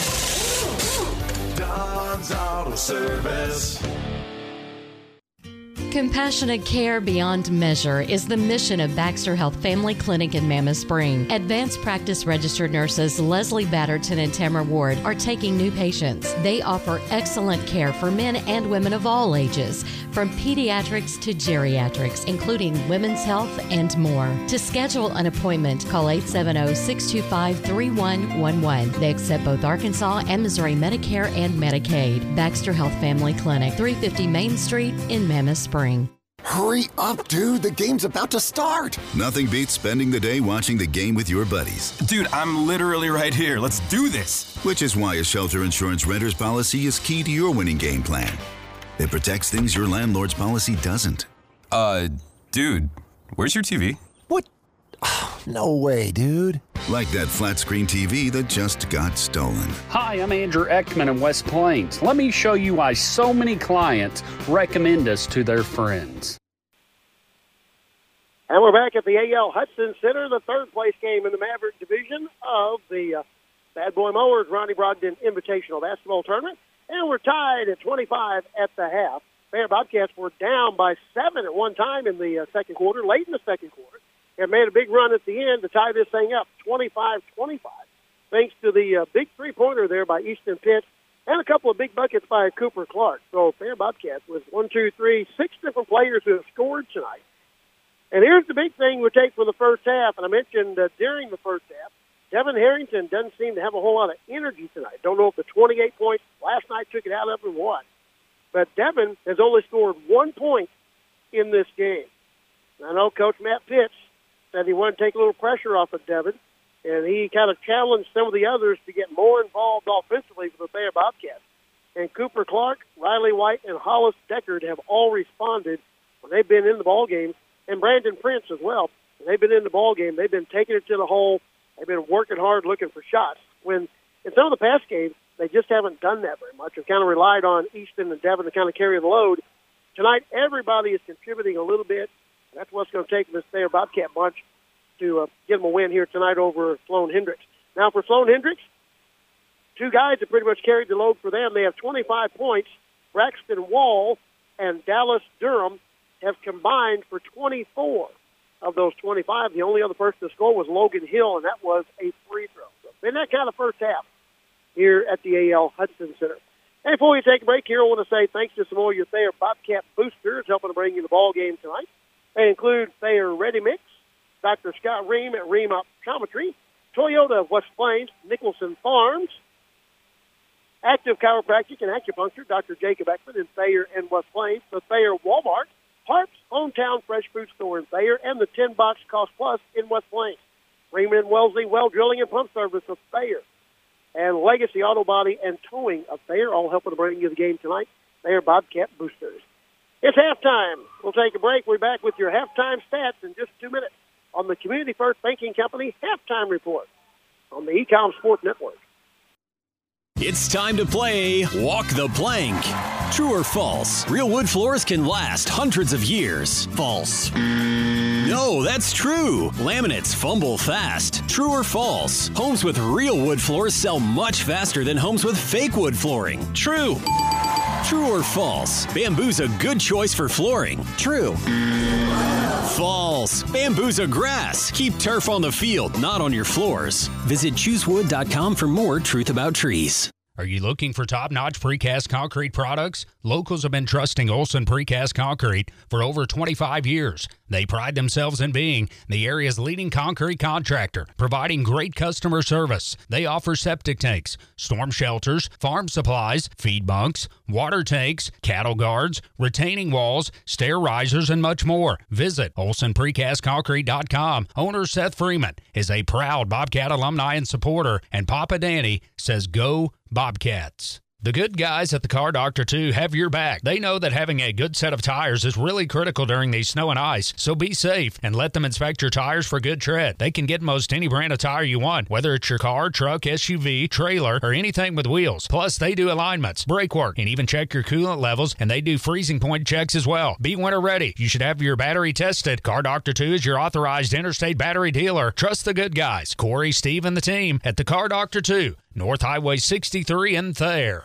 Don's Auto Service. Compassionate care beyond measure is the mission of Baxter Health Family Clinic in Mammoth Spring. Advanced practice registered nurses Leslie Batterton and Tamara Ward are taking new patients. They offer excellent care for men and women of all ages, from pediatrics to geriatrics, including women's health and more. To schedule an appointment, call eight seven zero, six two five, three one one one. They accept both Arkansas and Missouri Medicare and Medicaid. Baxter Health Family Clinic, three fifty Main Street in Mammoth Spring. Hurry up, dude. The game's about to start. Nothing beats spending the day watching the game with your buddies. Dude, I'm literally right here. Let's do this. Which is why a shelter insurance renter's policy is key to your winning game plan. It protects things your landlord's policy doesn't. Uh, dude, where's your T V? What? Oh, no way, dude. Like that flat screen T V that just got stolen. Hi, I'm Andrew Eckman in West Plains. Let me show you why so many clients recommend us to their friends. And we're back at the A L Hudson Center, the third place game in the Maverick division of the uh, Bad Boy Mowers Ronnie Brogdon Invitational Basketball Tournament. And we're tied at twenty-five at the half. Bear Bobcats were down by seven at one time in the uh, second quarter, late in the second quarter, and made a big run at the end to tie this thing up, twenty-five twenty-five, thanks to the uh, big three-pointer there by Easton Pitts and a couple of big buckets by Cooper Clark. So Bear Bobcats with one, two, three, six different players who have scored tonight. And here's the big thing we take for the first half, and I mentioned uh, during the first half, Devin Harrington doesn't seem to have a whole lot of energy tonight. Don't know if the twenty-eight points last night took it out of him or what. But Devin has only scored one point in this game. I know Coach Matt Pitts said he wanted to take a little pressure off of Devin, and he kind of challenged some of the others to get more involved offensively for the Bear Bobcats. And Cooper Clark, Riley White, and Hollis Deckard have all responded when they've been in the ball game, and Brandon Prince as well. When they've been in the ball game, they've been taking it to the hole. They've been working hard looking for shots. When in some of the past games, they just haven't done that very much. They've kind of relied on Easton and Devin to kind of carry the load. Tonight, everybody is contributing a little bit. That's what's going to take this Bear Bobcat bunch to uh, get them a win here tonight over Sloan Hendricks. Now, for Sloan Hendricks, two guys have pretty much carried the load for them. They have twenty-five points. Braxton Wall and Dallas Durham have combined for twenty-four of those twenty-five. The only other person to score was Logan Hill, and that was a free throw. So been that kind of first half here at the A L Hudson Center. And before we take a break here, I want to say thanks to some more of your Thayer Bobcat boosters helping to bring you the ball game tonight. They include Thayer Ready Mix, Doctor Scott Ream at Ream Optometry, Toyota of West Plains, Nicholson Farms, Active Chiropractic and Acupuncture, Doctor Jacob Eckman in Thayer and West Plains, the Thayer Walmart, Harps Hometown Fresh Food Store in Thayer, and the ten box Cost Plus in West Plains. Freeman Wellesley Well Drilling and Pump Service of Thayer, and Legacy Auto Body and Towing of Thayer, all helping to bring you the game tonight. Thayer Bobcat boosters. It's halftime. We'll take a break. We're back with your halftime stats in just two minutes on the Community First Banking Company Halftime Report on the Ecom Sport Network. It's time to play Walk the Plank. True or false? Real wood floors can last hundreds of years. False. No, that's true. Laminates fumble fast. True or false? Homes with real wood floors sell much faster than homes with fake wood flooring. True. True or false? Bamboo's a good choice for flooring. True. False. Bamboo's a grass. Keep turf on the field, not on your floors. Visit choose wood dot com for more truth about trees. Are you looking for top-notch precast concrete products? Locals have been trusting Olson Precast Concrete for over twenty-five years. They pride themselves in being the area's leading concrete contractor, providing great customer service. They offer septic tanks, storm shelters, farm supplies, feed bunks, water tanks, cattle guards, retaining walls, stair risers, and much more. Visit Olson Precast Concrete dot com. Owner Seth Freeman is a proud Bobcat alumni and supporter, and Papa Danny says go Bobcats. The good guys at the Car Doctor, too, have your back. They know that having a good set of tires is really critical during the snow and ice, so be safe and let them inspect your tires for good tread. They can get most any brand of tire you want, whether it's your car, truck, S U V, trailer, or anything with wheels. Plus, they do alignments, brake work, and even check your coolant levels, and they do freezing point checks as well. Be winter ready. You should have your battery tested. Car Doctor, too, is your authorized interstate battery dealer. Trust the good guys, Corey, Steve, and the team at the Car Doctor, too, North Highway sixty-three in Thayer.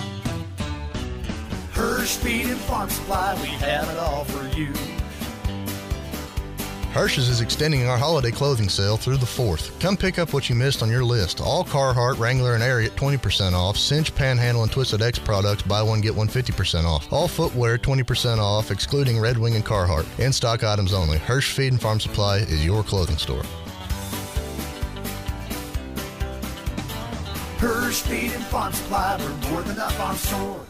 Hirsch Feed and Farm Supply, we have it all for you. Hirsch's is extending our holiday clothing sale through the fourth. Come pick up what you missed on your list. All Carhartt, Wrangler, and Ariat twenty percent off. Cinch, Panhandle, and Twisted X products buy one, get one fifty percent off. All footwear twenty percent off, excluding Red Wing and Carhartt. In-stock items only. Hirsch Feed and Farm Supply is your clothing store. Hirsch Feed and Farm Supply, we're more than a farm store.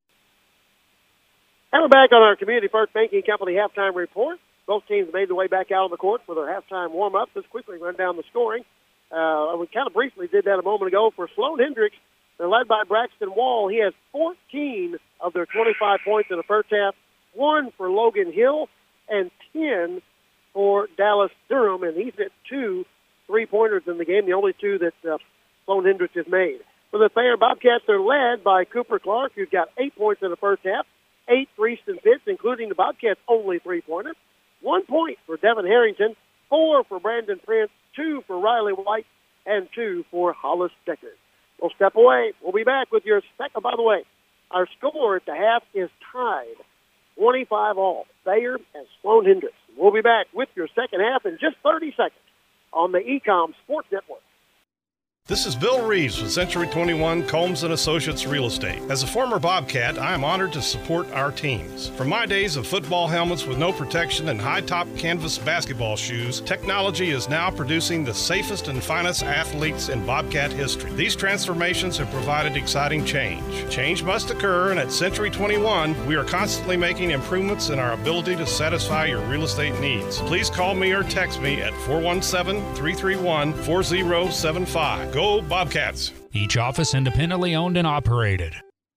And we're back on our Community First Banking Company halftime report. Both teams made their way back out on the court for their halftime warm-up. Let's quickly run down the scoring. Uh, we kind of briefly did that a moment ago. For Sloan Hendricks, they're led by Braxton Wall. He has fourteen of their twenty-five points in the first half, one for Logan Hill, and ten for Dallas Durham. And he's hit two three-pointers in the game, the only two that uh, Sloan Hendricks has made. For the Thayer Bobcats, they're led by Cooper Clark, who's got eight points in the first half, eight for Easton Pitts, including the Bobcats' only three-pointer. One point for Devin Harrington, four for Brandon Prince, two for Riley White, and two for Hollis Deckard. We'll step away. We'll be back with your second. By the way, our score at the half is tied, twenty-five all. Thayer and Sloan Hendricks. We'll be back with your second half in just thirty seconds on the Ecom Sports Network. This is Bill Reeves with Century twenty-one Combs and Associates Real Estate. As a former Bobcat, I am honored to support our teams. From my days of football helmets with no protection and high-top canvas basketball shoes, technology is now producing the safest and finest athletes in Bobcat history. These transformations have provided exciting change. Change must occur, and at Century twenty-one, we are constantly making improvements in our ability to satisfy your real estate needs. Please call me or text me at four one seven, three three one, four zero seven five. Go Bobcats. Each office independently owned and operated.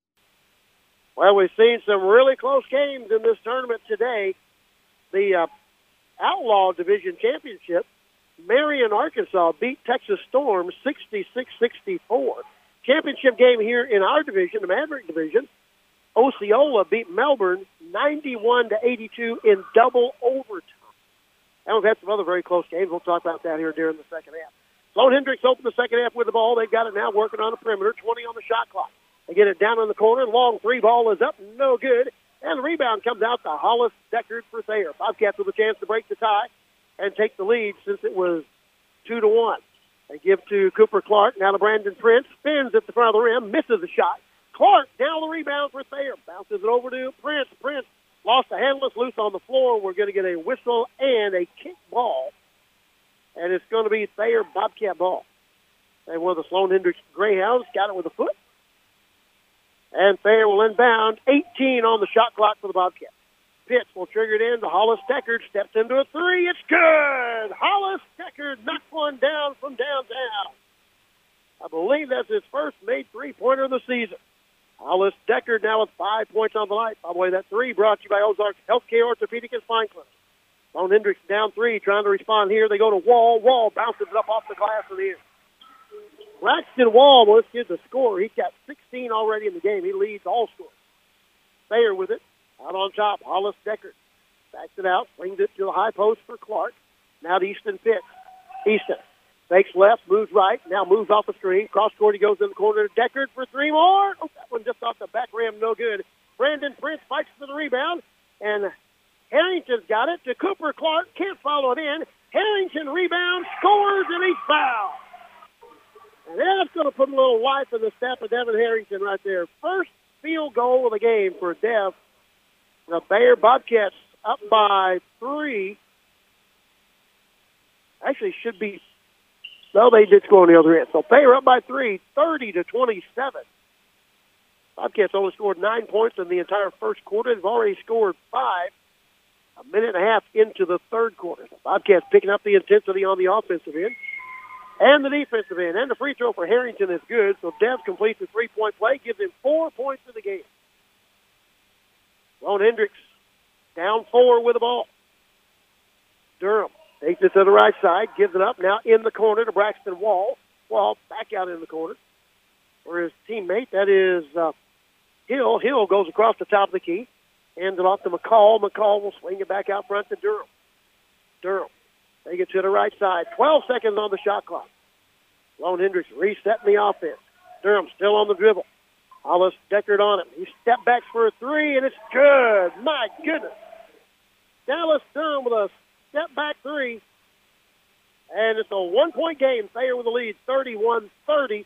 Well, we've seen some really close games in this tournament today. The uh, Outlaw Division Championship, Marion, Arkansas beat Texas Storm sixty-six sixty-four. Championship game here in our division, the Maverick Division, Osceola beat Melbourne ninety-one to eighty-two in double overtime. And we've had some other very close games. We'll talk about that here during the second half. Sloan Hendricks opened the second half with the ball. They've got it now working on the perimeter, twenty on the shot clock. They get it down in the corner. Long three ball is up, no good. And the rebound comes out to Hollis Deckard for Thayer. Bobcats with a chance to break the tie and take the lead since it was two to one. They give to Cooper Clark. Now to Brandon Prince. Spins at the front of the rim, misses the shot. Clark down the rebound for Thayer. Bounces it over to Prince. Prince lost the handle. It's loose on the floor. We're going to get a whistle and a kick ball. And it's going to be Thayer Bobcat ball. And one of the Sloan Hendricks Greyhounds got it with a foot. And Thayer will inbound. eighteen on the shot clock for the Bobcats. Pitts will trigger it in to Hollis Deckard. Steps into a three. It's good! Hollis Deckard knocks one down from downtown. I believe that's his first made three-pointer of the season. Hollis Deckard now with five points on the night. By the way, that three brought to you by Ozarks Healthcare Orthopedic and Spine Clinic. Sloan Hendricks down three, trying to respond here. They go to Wall. Wall bounces it up off the glass of the end. Braxton Wall, well, let's get the score. He's got sixteen already in the game. He leads all scores. Thayer with it. Out on top, Hollis Deckard. Backs it out, swings it to the high post for Clark. Now to Easton Pitts. Easton fakes left, moves right, now moves off the screen. Cross court, he goes in the corner to Deckard for three more. Oh, that one just off the back rim, no good. Brandon Prince fights for the rebound, and Harrington's got it to Cooper Clark. Can't follow it in. Harrington rebounds, scores, and he's fouled. And that's going to put a little life in the step of Devin Harrington right there. First field goal of the game for Dev. The Bayer Bobcats up by three. Actually, should be. No, they did score on the other end. So Bayer up by three, thirty to twenty-seven. Bobcats only scored nine points in the entire first quarter. They've already scored five a minute and a half into the third quarter. So Bobcats picking up the intensity on the offensive end and the defensive end. And the free throw for Harrington is good. So Dev completes the three-point play, gives him four points in the game. Sloan Hendricks down four with the ball. Durham takes it to the right side, gives it up. Now in the corner to Braxton Wall. Wall back out in the corner for his teammate. That is uh, Hill. Hill goes across the top of the key. Hands it off to McCall. McCall will swing it back out front to Durham. Durham take it to the right side. twelve seconds on the shot clock. Sloan Hendricks resetting the offense. Durham still on the dribble. Hollis Deckard on him. He step backs for a three, and it's good. My goodness. Dallas Durham with a step back three. And it's a one-point game. Thayer with the lead, thirty-one thirty.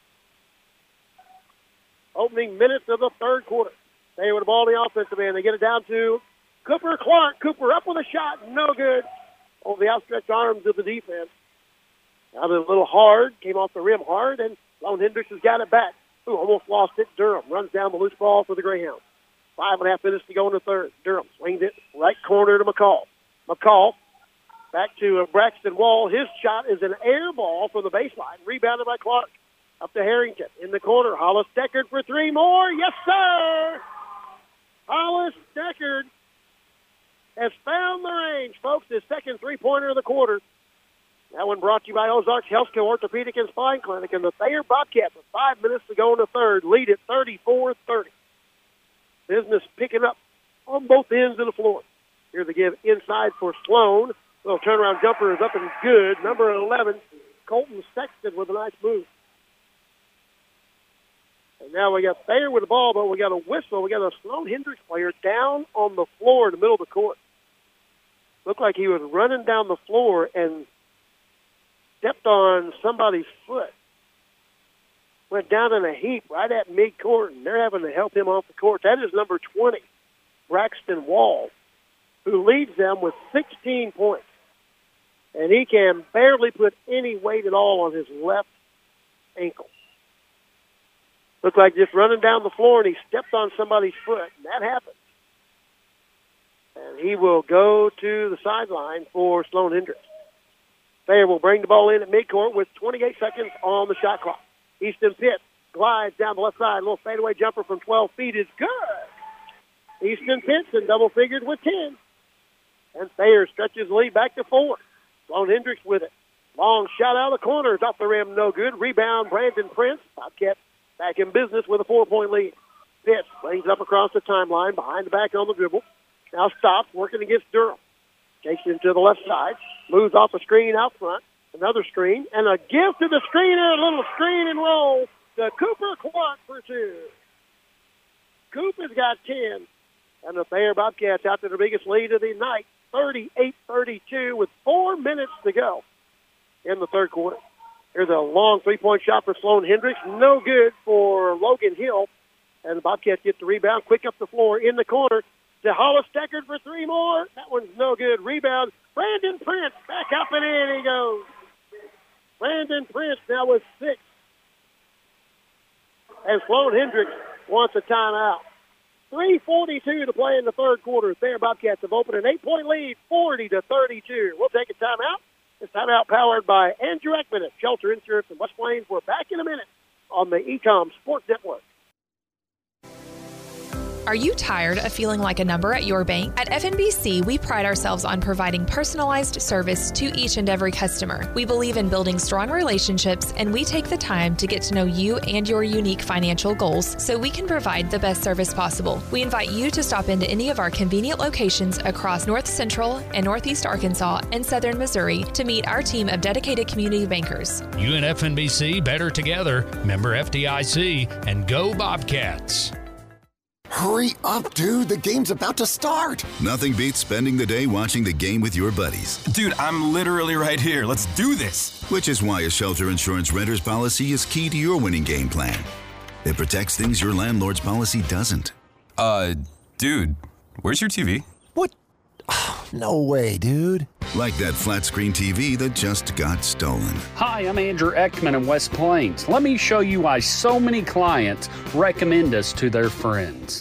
Opening minutes of the third quarter. Thayer with the ball in the offensive end. They get it down to Cooper Clark. Cooper up with a shot. No good. Over the outstretched arms of the defense. Now a little hard. Came off the rim hard, and Sloan Hendricks has got it back. Ooh, almost lost it. Durham runs down the loose ball for the Greyhounds. Five and a half minutes to go in the third. Durham swings it right corner to McCall. McCall back to uh, Braxton Wall. His shot is an air ball from the baseline. Rebounded by Clark. Up to Harrington. In the corner. Hollis Deckard for three more. Yes, sir! Hollis Deckard has found the range, folks. His second three-pointer of the quarter. That one brought to you by Ozarks Healthcare Orthopedic and Spine Clinic. And the Thayer Bobcats, with five minutes to go in the third, lead at thirty-four thirty. Business picking up on both ends of the floor. Here they give inside for Sloan. Little turnaround jumper is up and good. Number eleven, Colton Sexton with a nice move. And now we got Thayer with the ball, but we got a whistle. We got a Sloan Hendricks player down on the floor in the middle of the court. Looked like he was running down the floor and stepped on somebody's foot. Went down in a heap right at midcourt, and they're having to help him off the court. That is number twenty, Braxton Wall, who leads them with sixteen points. And he can barely put any weight at all on his left ankle. Looked like just running down the floor, and he stepped on somebody's foot, and that happens. And he will go to the sideline for Sloan Hendricks. Thayer will bring the ball in at midcourt with twenty-eight seconds on the shot clock. Easton Pitts glides down the left side. A little fadeaway jumper from twelve feet is good. Easton Pitts in double figures with ten. And Thayer stretches the lead back to four. Sloan Hendricks with it. Long shot out of the corner. It's off the rim, no good. Rebound, Brandon Prince. Bobcats back in business with a four-point lead. Pitts brings up across the timeline, behind the back on the dribble. Now stops, working against Durham. Takes him to the left side. Moves off a screen out front. Another screen. And a give to the screener. A little screen and roll to Cooper Clark for two. Coop has got ten. And the Thayer Bobcats out to the biggest lead of the night, thirty-eight thirty-two, with four minutes to go in the third quarter. Here's a long three-point shot for Sloan Hendricks. No good for Logan Hill. And the Bobcats get the rebound. Quick up the floor in the corner to Hollis Deckard for three more. That one's no good. Rebound. Brandon Prince back up and in he goes. Brandon Prince now with six. And Sloan Hendricks wants a timeout. three forty-two to play in the third quarter. Thayer Bobcats have opened an eight-point lead, forty to thirty-two. We'll take a timeout. This timeout powered by Andrew Ekman at Shelter Insurance in West Plains. We're back in a minute on the E COM Sports Network. Are you tired of feeling like a number at your bank? At F N B C, we pride ourselves on providing personalized service to each and every customer. We believe in building strong relationships, and we take the time to get to know you and your unique financial goals so we can provide the best service possible. We invite you to stop into any of our convenient locations across North Central and Northeast Arkansas and Southern Missouri to meet our team of dedicated community bankers. You and F N B C, better together. Member F D I C, and go Bobcats. Hurry up, dude. The game's about to start. Nothing beats spending the day watching the game with your buddies. Dude, I'm literally right here. Let's do this. Which is why a shelter insurance renter's policy is key to your winning game plan. It protects things your landlord's policy doesn't. Uh, dude, where's your T V? What? Oh, no way, dude. Like that flat screen T V that just got stolen. Hi, I'm Andrew Eckman in West Plains. Let me show you why so many clients recommend us to their friends.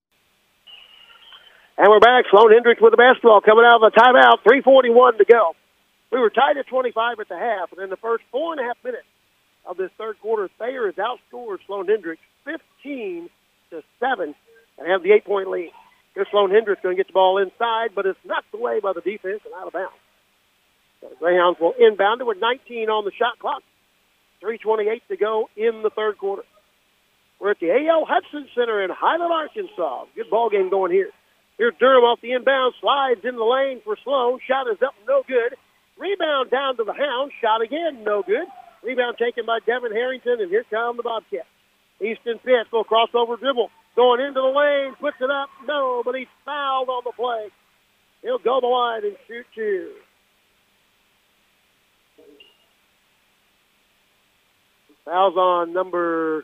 And we're back. Sloan Hendricks with the basketball coming out of a timeout. three forty-one to go. We were tied at twenty-five at the half, and in the first four and a half minutes of this third quarter, Thayer has outscored Sloan Hendricks fifteen to seven and have the eight-point lead. Here's Sloan Hendricks going to get the ball inside, but it's knocked away by the defense and out of bounds. So the Greyhounds will inbound it with nineteen on the shot clock. three twenty-eight to go in the third quarter. We're at the A L Hudson Center in Highland, Arkansas. Good ball game going here. Here's Durham off the inbound, slides in the lane for Sloan. Shot is up, no good. Rebound down to the Hounds. Shot again, no good. Rebound taken by Devin Harrington, and here come the Bobcats. Easton Pitts will crossover dribble. Going into the lane, puts it up. No, but he's fouled on the play. He'll go the line and shoot two. Fouls on number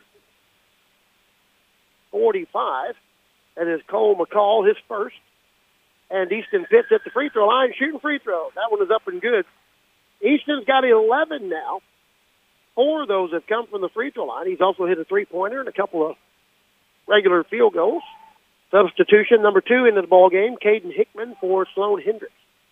forty-five. That is Cole McCall, his first. And Easton Pitts at the free throw line, shooting free throw. That one is up and good. Easton's got eleven now. Four of those have come from the free throw line. He's also hit a three-pointer and a couple of regular field goals. Substitution number two into the ball game, Caden Hickman for Sloan Hendricks.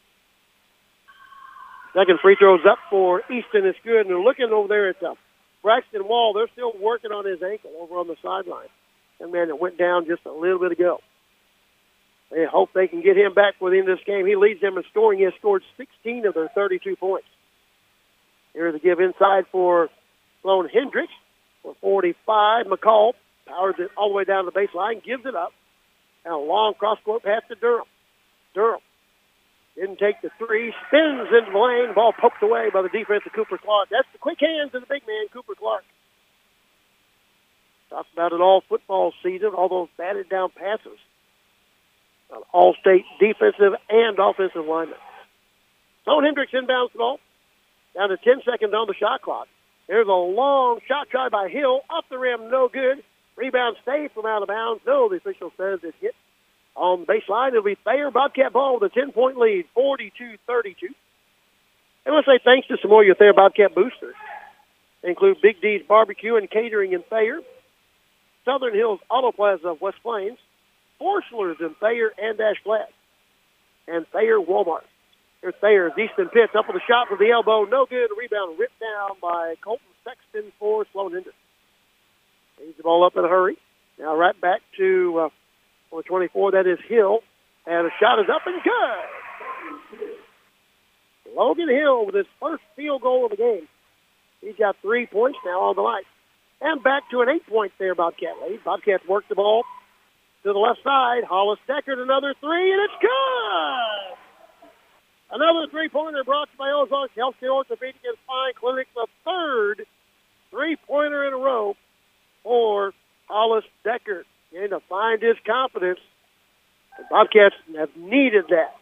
Second free throw's up for Easton. It's good. And they're looking over there at the Braxton Wall. They're still working on his ankle over on the sideline. And, man, it went down just a little bit ago. They hope they can get him back for the end of this game. He leads them in scoring. He has scored sixteen of their thirty-two points. Here's the give inside for Sloan Hendricks for forty-five. McCall powers it all the way down the baseline, gives it up. And a long cross-court pass to Durham. Durham didn't take the three, spins into the lane, ball poked away by the defense of Cooper Clark. That's the quick hands of the big man, Cooper Clark. Talked about it all football season, all those batted down passes. An all-state defensive and offensive lineman. Sloan Hendricks inbounds the ball. Down to ten seconds on the shot clock. There's a long shot try by Hill. Off the rim, no good. Rebound saved from out of bounds. No, the official says it's hit on the baseline. It'll be Thayer Bobcat ball with a ten-point lead, forty-two thirty-two. I want to say thanks to some more of your Thayer Bobcat boosters. They include Big D's Barbecue and Catering in Thayer, Southern Hills Auto Plaza of West Plains, Forslers in Thayer and Ash Flat, and Thayer Walmart. Here's Thayer. Easton Pitts up with a shot with the elbow. No good. A rebound ripped down by Colton Sexton for Sloan Hendricks. Needs the ball up in a hurry. Now right back to uh, number twenty-four. That is Hill. And a shot is up and good. Logan Hill with his first field goal of the game. He's got three points now on the night. And back to an eight-point there, Bobcat lead. Bobcats work the ball to the left side. Hollis Deckard, another three, and it's good! Another three-pointer brought to you by Ozarks Healthcare Orthopedic and Spine Clinic. The third three-pointer in a row for Hollis Deckard. Getting to find his confidence. The Bobcats have needed that.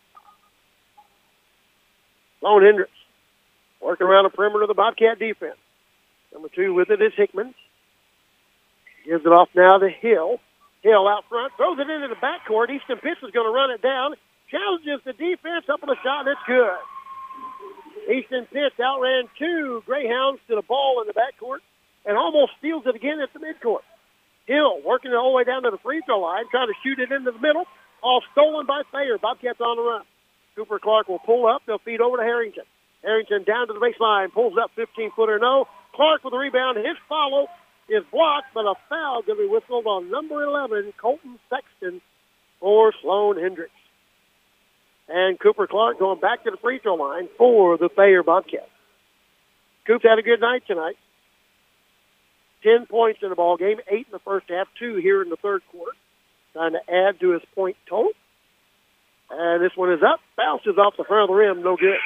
Sloan Hendricks working around the perimeter of the Bobcat defense. Number two with it is Hickman. Gives it off now to Hill. Hill out front, throws it into the backcourt. Easton Pitts is going to run it down. Challenges the defense up on the shot, and it's good. Easton Pitts outran two Greyhounds to the ball in the backcourt and almost steals it again at the midcourt. Hill working it all the way down to the free throw line, trying to shoot it into the middle. All stolen by Thayer. Bobcats on the run. Cooper Clark will pull up. They'll feed over to Harrington. Harrington down to the baseline, pulls up fifteen-footer, no. Clark with the rebound. His follow is blocked, but a foul going to be whistled on number eleven, Colton Sexton, for Sloan Hendricks. And Cooper Clark going back to the free throw line for the Thayer Bobcats. Coop's had a good night tonight. Ten points in the ball game, eight in the first half, two here in the third quarter. Trying to add to his point total. And this one is up, bounces off the front of the rim, no good.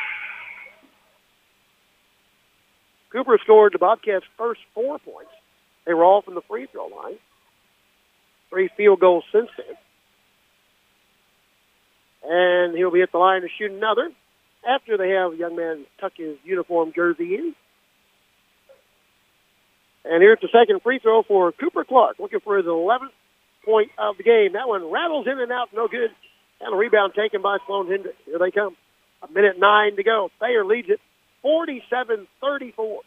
Cooper scored the Bobcats' first four points. They were all from the free throw line. Three field goals since then. And he'll be at the line to shoot another after they have a young man tuck his uniform jersey in. And here's the second free throw for Cooper Clark, looking for his eleventh point of the game. That one rattles in and out, no good. And a rebound taken by Sloan Hendricks. Here they come. A minute nine to go. Thayer leads it forty-seven thirty-four.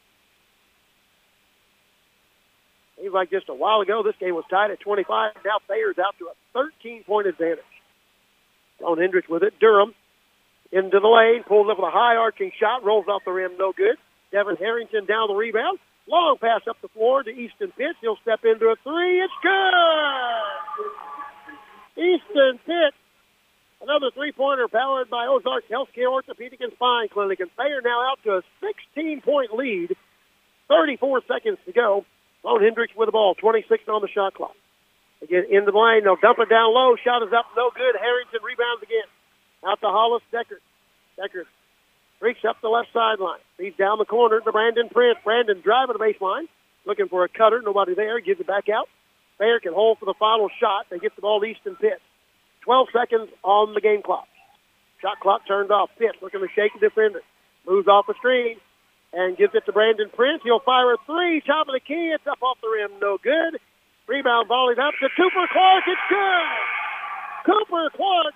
Seems like just a while ago this game was tied at twenty-five. Now Thayer's out to a thirteen-point advantage. Sloan Hendricks with it. Durham into the lane, pulls up with a high arching shot, rolls off the rim, no good. Devin Harrington down the rebound. Long pass up the floor to Easton Pitts. He'll step into a three. It's good! Easton Pitts. Another three-pointer powered by Ozark Healthcare Orthopedic and Spine Clinic. And Thayer now out to a sixteen-point lead. thirty-four seconds to go. Sloan Hendricks with the ball. twenty-six on the shot clock. They get into the lane. They'll dump it down low. Shot is up. No good. Harrington rebounds again. Out to Hollis. Decker. Decker streaks up the left sideline. He's down the corner to Brandon Prince. Brandon driving the baseline. Looking for a cutter. Nobody there. Gives it back out. Thayer can hold for the final shot. They get the ball to Easton Pitts. twelve seconds on the game clock. Shot clock turned off. Pitts looking to shake the defender. Moves off the screen and gives it to Brandon Prince. He'll fire a three. Top of the key. It's up off the rim. No good. Rebound volleyed up to Cooper Clark. It's good. Cooper Clark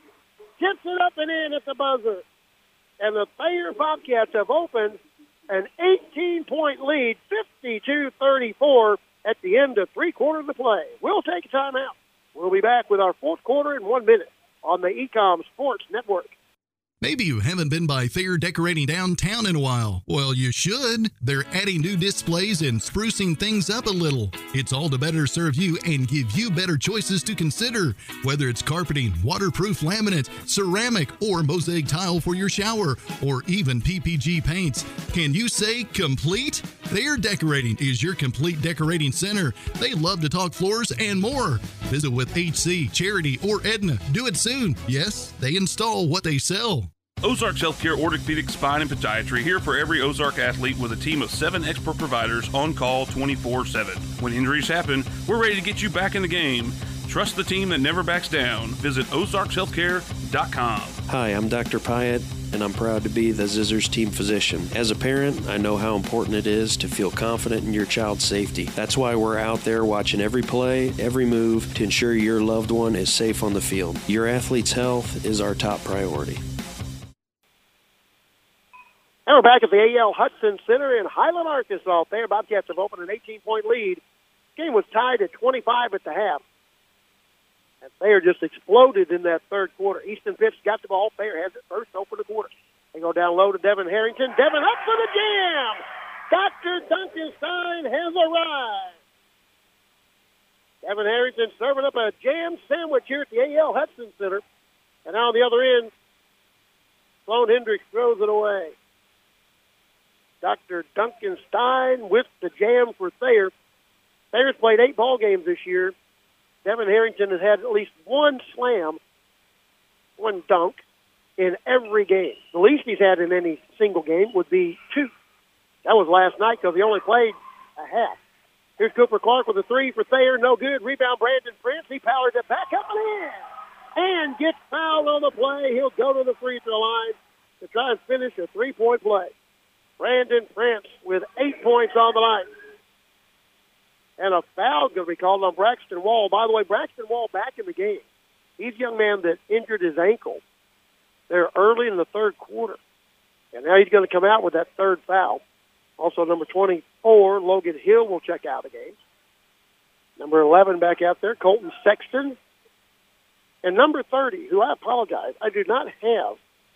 gets it up and in at the buzzer. And the Thayer Bobcats have opened an eighteen-point lead, fifty-two thirty-four, at the end of three quarters of play. We'll take a timeout. We'll be back with our fourth quarter in one minute on the Ecom Sports Network. Maybe you haven't been by Thayer Decorating downtown in a while. Well, you should. They're adding new displays and sprucing things up a little. It's all to better serve you and give you better choices to consider. Whether it's carpeting, waterproof laminate, ceramic, or mosaic tile for your shower, or even P P G paints. Can you say complete? Thayer Decorating is your complete decorating center. They love to talk floors and more. Visit with H C, Charity, or Edna. Do it soon. Yes, they install what they sell. Ozarks Healthcare Orthopedic Spine and Podiatry, here for every Ozark athlete with a team of seven expert providers on call twenty-four seven. When injuries happen, we're ready to get you back in the game. Trust the team that never backs down. Visit ozarks healthcare dot com. Hi, I'm Doctor Pyatt, and I'm proud to be the Zizzers team physician. As a parent, I know how important it is to feel confident in your child's safety. That's why we're out there watching every play, every move, to ensure your loved one is safe on the field. Your athlete's health is our top priority. And we're back at the A L Hudson Center in Highland, Arkansas. There, Bobcats have opened an eighteen-point lead. The game was tied at twenty-five at the half. And Thayer just exploded in that third quarter. Easton Pitts got the ball. Thayer has it first, open the quarter. They go down low to Devin Harrington. Devin up for the jam. Doctor Duncanstein has arrived. Devin Harrington serving up a jam sandwich here at the A L Hudson Center. And on the other end, Sloan Hendricks throws it away. Doctor Duncanstein with the jam for Thayer. Thayer's played eight ball games this year. Devin Harrington has had at least one slam, one dunk in every game. The least he's had in any single game would be two. That was last night because he only played a half. Here's Cooper Clark with a three for Thayer. No good. Rebound Brandon Prince. He powered it back up and in. And gets fouled on the play. He'll go to the free throw line to try and finish a three-point play. Brandon Prince with eight points on the night. And a foul going to be called on Braxton Wall. By the way, Braxton Wall back in the game. He's a young man that injured his ankle there early in the third quarter. And now he's going to come out with that third foul. Also, number twenty-four, Logan Hill, will check out of the game. Number eleven back out there, Colton Sexton. And number thirty, who I apologize, I do not have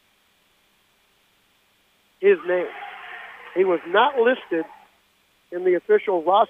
his name. He was not listed in the official roster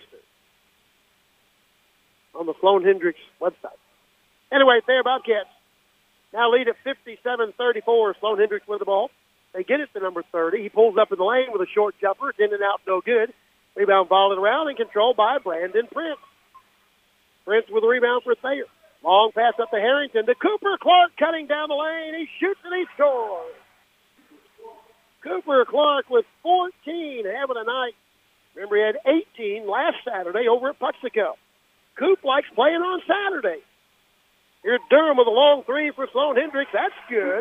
on the Sloan Hendricks website. Anyway, Thayer Bobcats now lead at fifty-seven thirty-four. Sloan Hendricks with the ball. They get it to number thirty. He pulls up in the lane with a short jumper. It's in and out, no good. Rebound volleyed around and controlled by Brandon Prince. Prince with a rebound for Thayer. Long pass up to Harrington. To Cooper Clark cutting down the lane. He shoots and he scores. Cooper Clark with fourteen, having a night. Remember, he had eighteen last Saturday over at Puxico. Coop likes playing on Saturday. Here's Durham with a long three for Sloan Hendricks. That's good.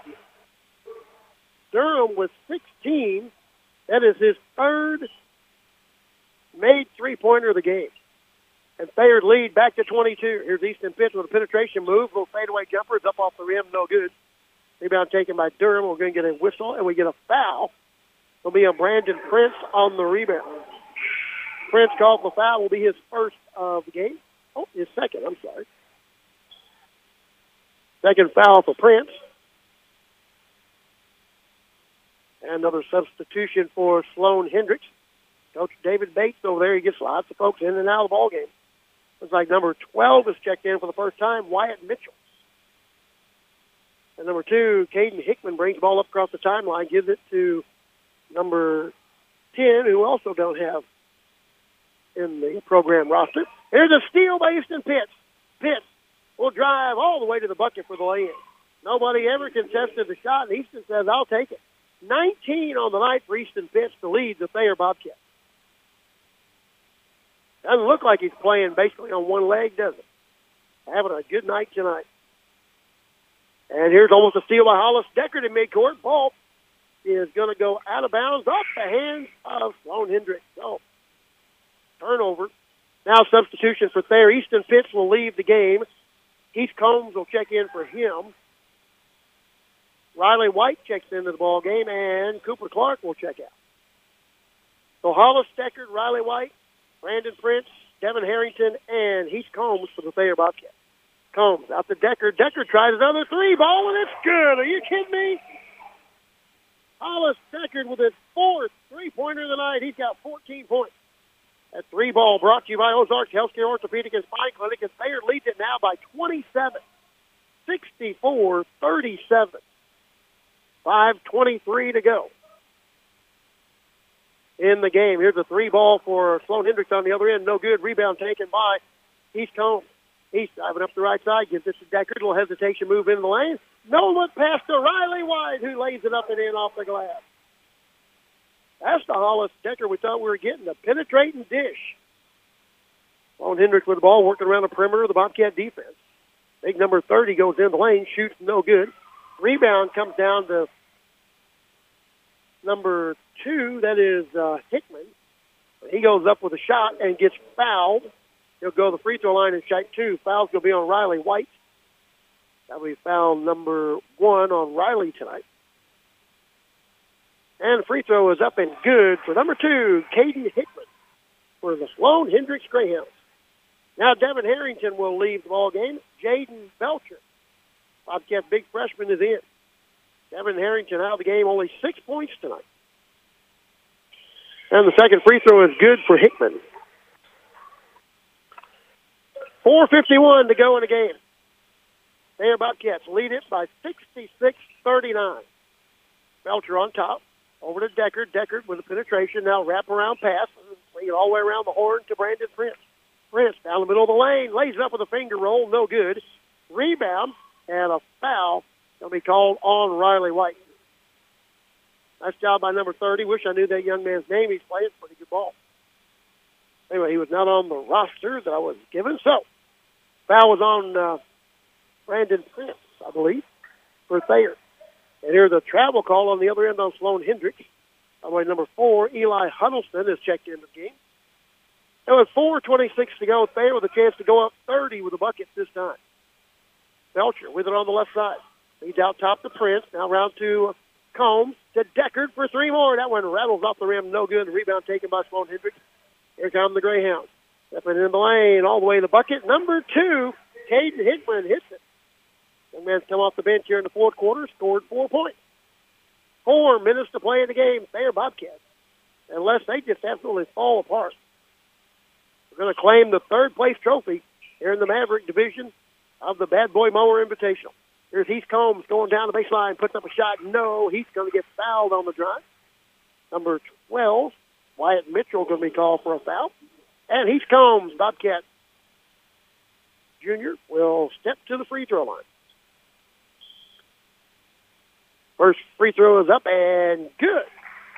Durham with sixteen. That is his third made three-pointer of the game. And Thayer lead back to twenty-two. Here's Easton Pitts with a penetration move. Little fadeaway jumper. It's up off the rim. No good. Rebound taken by Durham. We're going to get a whistle, and we get a foul. It'll be on Brandon Prince on the rebound. Prince called the foul. Will be his first of the game. Oh, his second. I'm sorry. Second foul for Prince. And another substitution for Sloan Hendricks. Coach David Bates over there. He gets lots of folks in and out of the ball game. Looks like number twelve is checked in for the first time, Wyatt Mitchell. And number two, Caden Hickman brings the ball up across the timeline, gives it to number ten, who also don't have in the program roster. Here's a steal by Easton Pitts. Pitts will drive all the way to the bucket for the lay-in. Nobody ever contested the shot, and Easton says, I'll take it. nineteen on the night for Easton Pitts to lead the Thayer Bobcats. Doesn't look like he's playing basically on one leg, does it? Having a good night tonight. And here's almost a steal by Hollis Deckard in midcourt. Ball is going to go out of bounds off the hands of Sloan Hendricks. So, turnover. Now substitution for Thayer. Easton Pitts will leave the game. Heath Combs will check in for him. Riley White checks into the ball game, and Cooper Clark will check out. So Hollis Deckard, Riley White, Brandon Prince, Devin Harrington, and Heath Combs for the Thayer Bobcats. Combs out to Deckard. Deckard tries another three ball, and it's good. Are you kidding me? Hollis Deckard with his fourth three-pointer of the night. He's got fourteen points. That three ball brought to you by Ozarks Healthcare Orthopedic and Spine Clinic, and Thayer leads it now by twenty-seven, sixty-four thirty-seven. five twenty-three to go in the game. Here's a three ball for Sloan Hendricks on the other end. No good. Rebound taken by Heath Combs. He's driving up the right side, gives it to Deckard. A little hesitation move in the lane. No look pass to Riley White, who lays it up and in off the glass. That's the Hollis Deckard we thought we were getting, a penetrating dish. Sloan Hendricks with the ball, working around the perimeter of the Bobcat defense. Big number thirty goes in the lane, shoots no good. Rebound comes down to number two, that is uh, Hickman. He goes up with a shot and gets fouled. He'll go to the free throw line and shoot two. Foul's going to be on Riley White. That'll be foul number one on Riley tonight. And the free throw is up and good for number two, Caden Hickman, for the Sloan Hendricks Greyhounds. Now Devin Harrington will leave the ball game. Jaden Belcher, Bobcat big freshman, is in. Devin Harrington out of the game, only six points tonight. And the second free throw is good for Hickman. four fifty-one to go in the game. Thayer Bobcats lead it by sixty-six thirty-nine. Belcher on top. Over to Deckard. Deckard with a penetration. Now wrap-around pass. Swing it all the way around the horn to Brandon Prince. Prince down the middle of the lane. Lays it up with a finger roll. No good. Rebound and a foul going to be called on Riley White. Nice job by number thirty. Wish I knew that young man's name. He's playing pretty good ball. Anyway, he was not on the roster that I was given. So, foul was on uh, Brandon Prince, I believe, for Thayer. And here's a travel call on the other end on Sloan Hendricks. By the way, number four, Eli Huddleston, is checked in the game. And with four twenty-six to go, Thayer with a chance to go up thirty with the buckets this time. Belcher with it on the left side. Leads out top to Prince. Now round to Combs to Deckard for three more. That one rattles off the rim. No good. Rebound taken by Sloan Hendricks. Here come the Greyhounds. Stepping in the lane all the way to the bucket. Number two, Caden Hickman hits it. Young man's come off the bench here in the fourth quarter, scored four points. Four minutes to play in the game. Thayer Bobcats, unless they just absolutely fall apart, we're going to claim the third place trophy here in the Maverick division of the Bad Boy Mower Invitational. Here's Heath Combs going down the baseline, puts up a shot. No, he's going to get fouled on the drive. Number twelve, Wyatt Mitchell, going to be called for a foul. And Heath Combs, Bobcat Junior, will step to the free throw line. First free throw is up and good.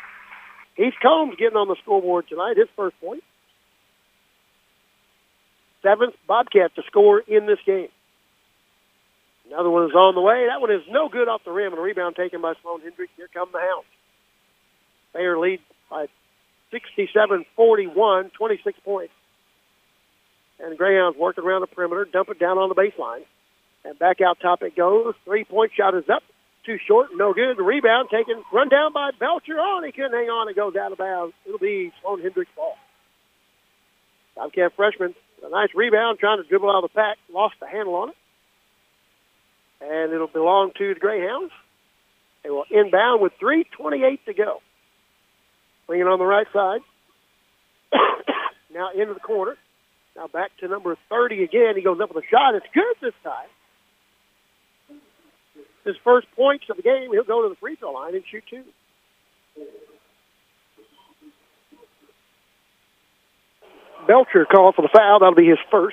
Heath Combs getting on the scoreboard tonight, his first point. seventh Bobcat to score in this game. Another one is on the way. That one is no good off the rim, and a rebound taken by Sloan Hendricks. Here come the Hounds. Thayer lead by sixty-seven forty-one, twenty-six points. And the Greyhounds working around the perimeter, dump it down on the baseline. And back out top it goes. Three-point shot is up. Too short, no good. The rebound taken, run down by Belcher. Oh, and he couldn't hang on. It goes out of bounds. It'll be Sloan Hendricks' ball. Bobcat freshman, a nice rebound, trying to dribble out of the pack. Lost the handle on it. And it'll belong to the Greyhounds. They will inbound with three twenty-eight to go. Bring it on the right side. Now into the corner. Now back to number thirty again. He goes up with a shot. It's good this time. His first points of the game, he'll go to the free throw line and shoot two. Belcher called for the foul. That'll be his first.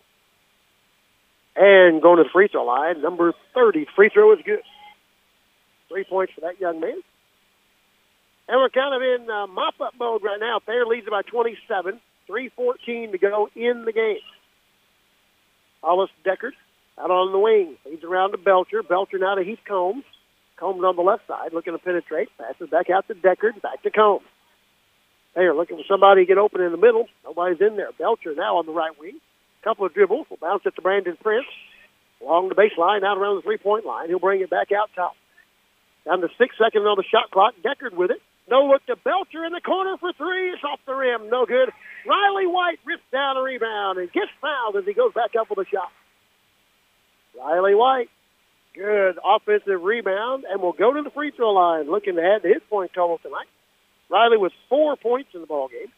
And going to the free throw line, number thirty. Free throw is good. Three points for that young man. And we're kind of in uh, mop-up mode right now. Thayer leads by twenty-seven. three fourteen to go in the game. Hollis Deckard out on the wing. Leads around to Belcher. Belcher now to Heath Combs. Combs on the left side looking to penetrate. Passes back out to Deckard. Back to Combs. Thayer looking for somebody to get open in the middle. Nobody's in there. Belcher now on the right wing. Couple of dribbles. Will bounce it to Brandon Prince. Along the baseline, out around the three-point line. He'll bring it back out top. Down to six seconds on the shot clock. Deckard with it. No look to Belcher in the corner for three. It's off the rim. No good. Riley White rips down a rebound and gets fouled as he goes back up with a shot. Riley White, good offensive rebound, and will go to the free throw line looking to add to his point total tonight. Riley with four points in the ball game.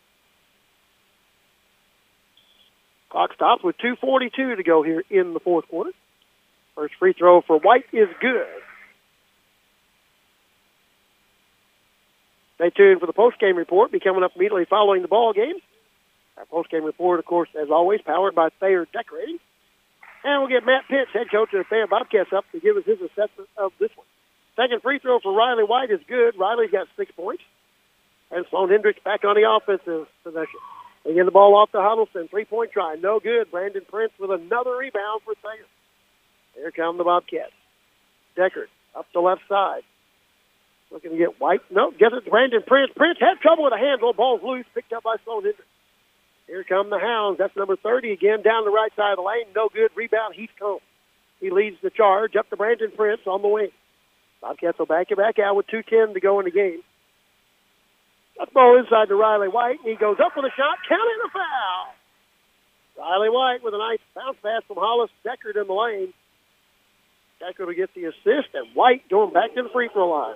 Clock stops with two forty-two to go here in the fourth quarter. First free throw for White is good. Stay tuned for the postgame report. Be coming up immediately following the ball game. Our postgame report, of course, as always, powered by Thayer Decorating. And we'll get Matt Pitts, head coach of the Thayer Bobcats, up to give us his assessment of this one. Second free throw for Riley White is good. Riley's got six points. And Sloan Hendricks back on the offensive possession. They get the ball off to Huddleston. Three-point try. No good. Brandon Prince with another rebound for Thayer. Here come the Bobcats. Deckard up the left side. Looking to get White. No, gets it to Brandon Prince. Prince had trouble with a handle. Ball's loose. Picked up by Sloan Hendricks. Here come the Hounds. That's number thirty again down the right side of the lane. No good. Rebound, Heath Combs. He leads the charge up to Brandon Prince on the wing. Bobcats will back it back out with two ten to go in the game. Got the ball inside to Riley White. He goes up with a shot. Counting a foul. Riley White with a nice bounce pass from Hollis Deckard in the lane. Deckard will get the assist, and White going back to the free throw line.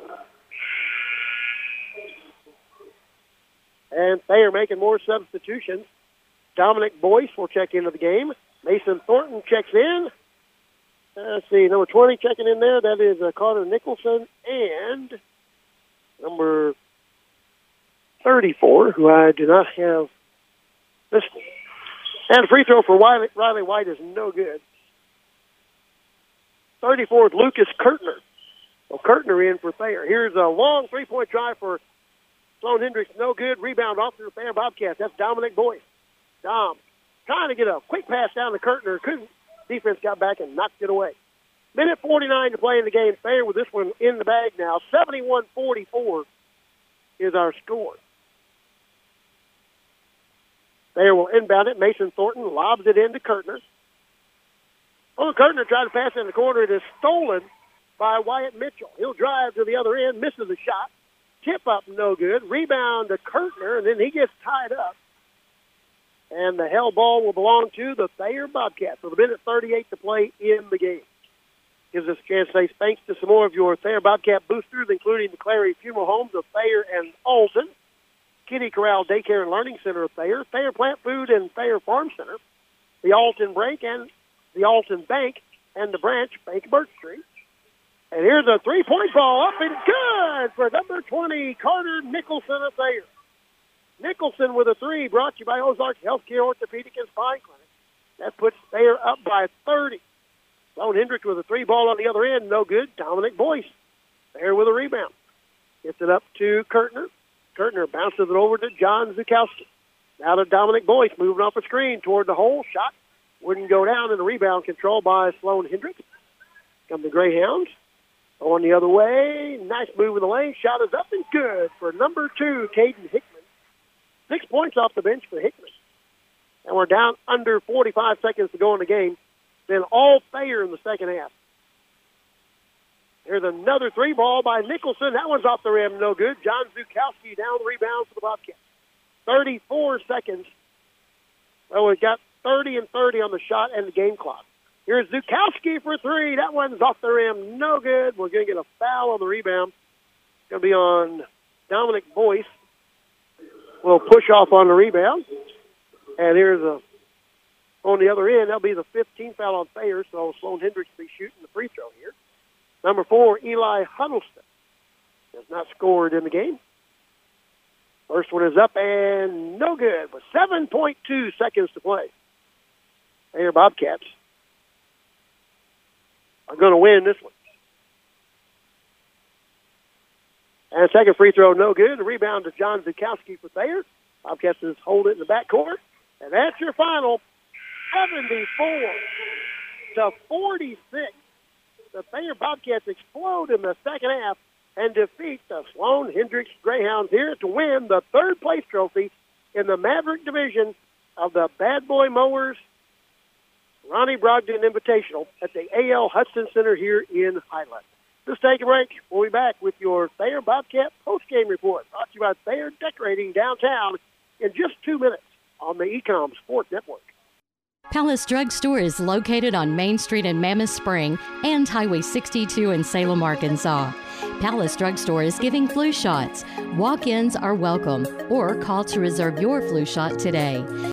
And Thayer making more substitutions. Dominic Boyce will check into the game. Mason Thornton checks in. Uh, let's see, number twenty checking in there. That is uh, Carter Nicholson and number thirty-four, who I do not have listed. And a free throw for Riley, Riley White is no good. thirty-four is Lucas Kurtner. Well, Kurtner in for Thayer. Here's a long three-point try for Sloan Hendricks. No good. Rebound off to the Thayer Bobcats. That's Dominic Boyce. Dom trying to get a quick pass down to Kurtner. Couldn't. Defense got back and knocked it away. Minute forty-nine to play in the game. Thayer with this one in the bag now. seventy-one forty-four is our score. Thayer will inbound it. Mason Thornton lobs it into Kurtner. Oh, Kurtner tried to pass it in the corner. It is stolen by Wyatt Mitchell. He'll drive to the other end, misses the shot. Tip up, no good. Rebound to Kurtner, and then he gets tied up. And the hell ball will belong to the Thayer Bobcats with a minute thirty-eight to play in the game. Gives us a chance to say thanks to some more of your Thayer Bobcat boosters, including the Clary Funeral Homes of Thayer and Alton, Kitty Corral Daycare and Learning Center of Thayer, Thayer Plant Food and Thayer Farm Center, the Alton Bank and the Alton Bank and the Branch Bank of Birch Street. And here's a three-point ball up and good for number twenty, Carter Nicholson of Thayer. Nicholson with a three, brought to you by Ozarks Healthcare Orthopedic and Spine Clinic. That puts Thayer up by thirty. Sloan Hendricks with a three ball on the other end, no good. Dominic Boyce there with a rebound. Gets it up to Kurtner. Kurtner bounces it over to John Zukowski. Now to Dominic Boyce, moving off the screen toward the hole. Shot wouldn't go down, and the rebound controlled by Sloan Hendricks. Come the Greyhounds. On the other way. Nice move in the lane. Shot is up and good for number two, Caden Hickman. Six points off the bench for Hickman. And we're down under forty-five seconds to go in the game. Been all Thayer in the second half. There's another three ball by Nicholson. That one's off the rim. No good. John Zukowski down the rebound for the Bobcats. thirty-four seconds. Well, we've got thirty and thirty on the shot and the game clock. Here's Zukowski for three. That one's off the rim. No good. We're going to get a foul on the rebound. It's going to be on Dominic Boyce. We'll push off on the rebound. And here's a, on the other end, that'll be the fifteenth foul on Thayer, so Sloan Hendricks will be shooting the free throw here. Number four, Eli Huddleston, has not scored in the game. First one is up and no good with seven point two seconds to play. Thayer Bobcats are going to win this one. And second free throw, no good. The rebound to John Zukowski for Thayer. Bobcats just hold it in the backcourt. And that's your final, seventy-four to forty-six. The Thayer Bobcats explode in the second half and defeat the Sloan Hendricks Greyhounds here to win the third place trophy in the Maverick division of the Bad Boy Mowers Ronnie Brogdon Invitational at the A L Hudson Center here in Highland. Let's take a break. We'll be back with your Thayer Bobcat post-game report brought to you by Thayer Decorating Downtown in just two minutes on the Ecom Sports Network. Palace Drug Store is located on Main Street in Mammoth Spring and Highway sixty-two in Salem, Arkansas. Palace Drug Store is giving flu shots. Walk-ins are welcome, or call to reserve your flu shot today.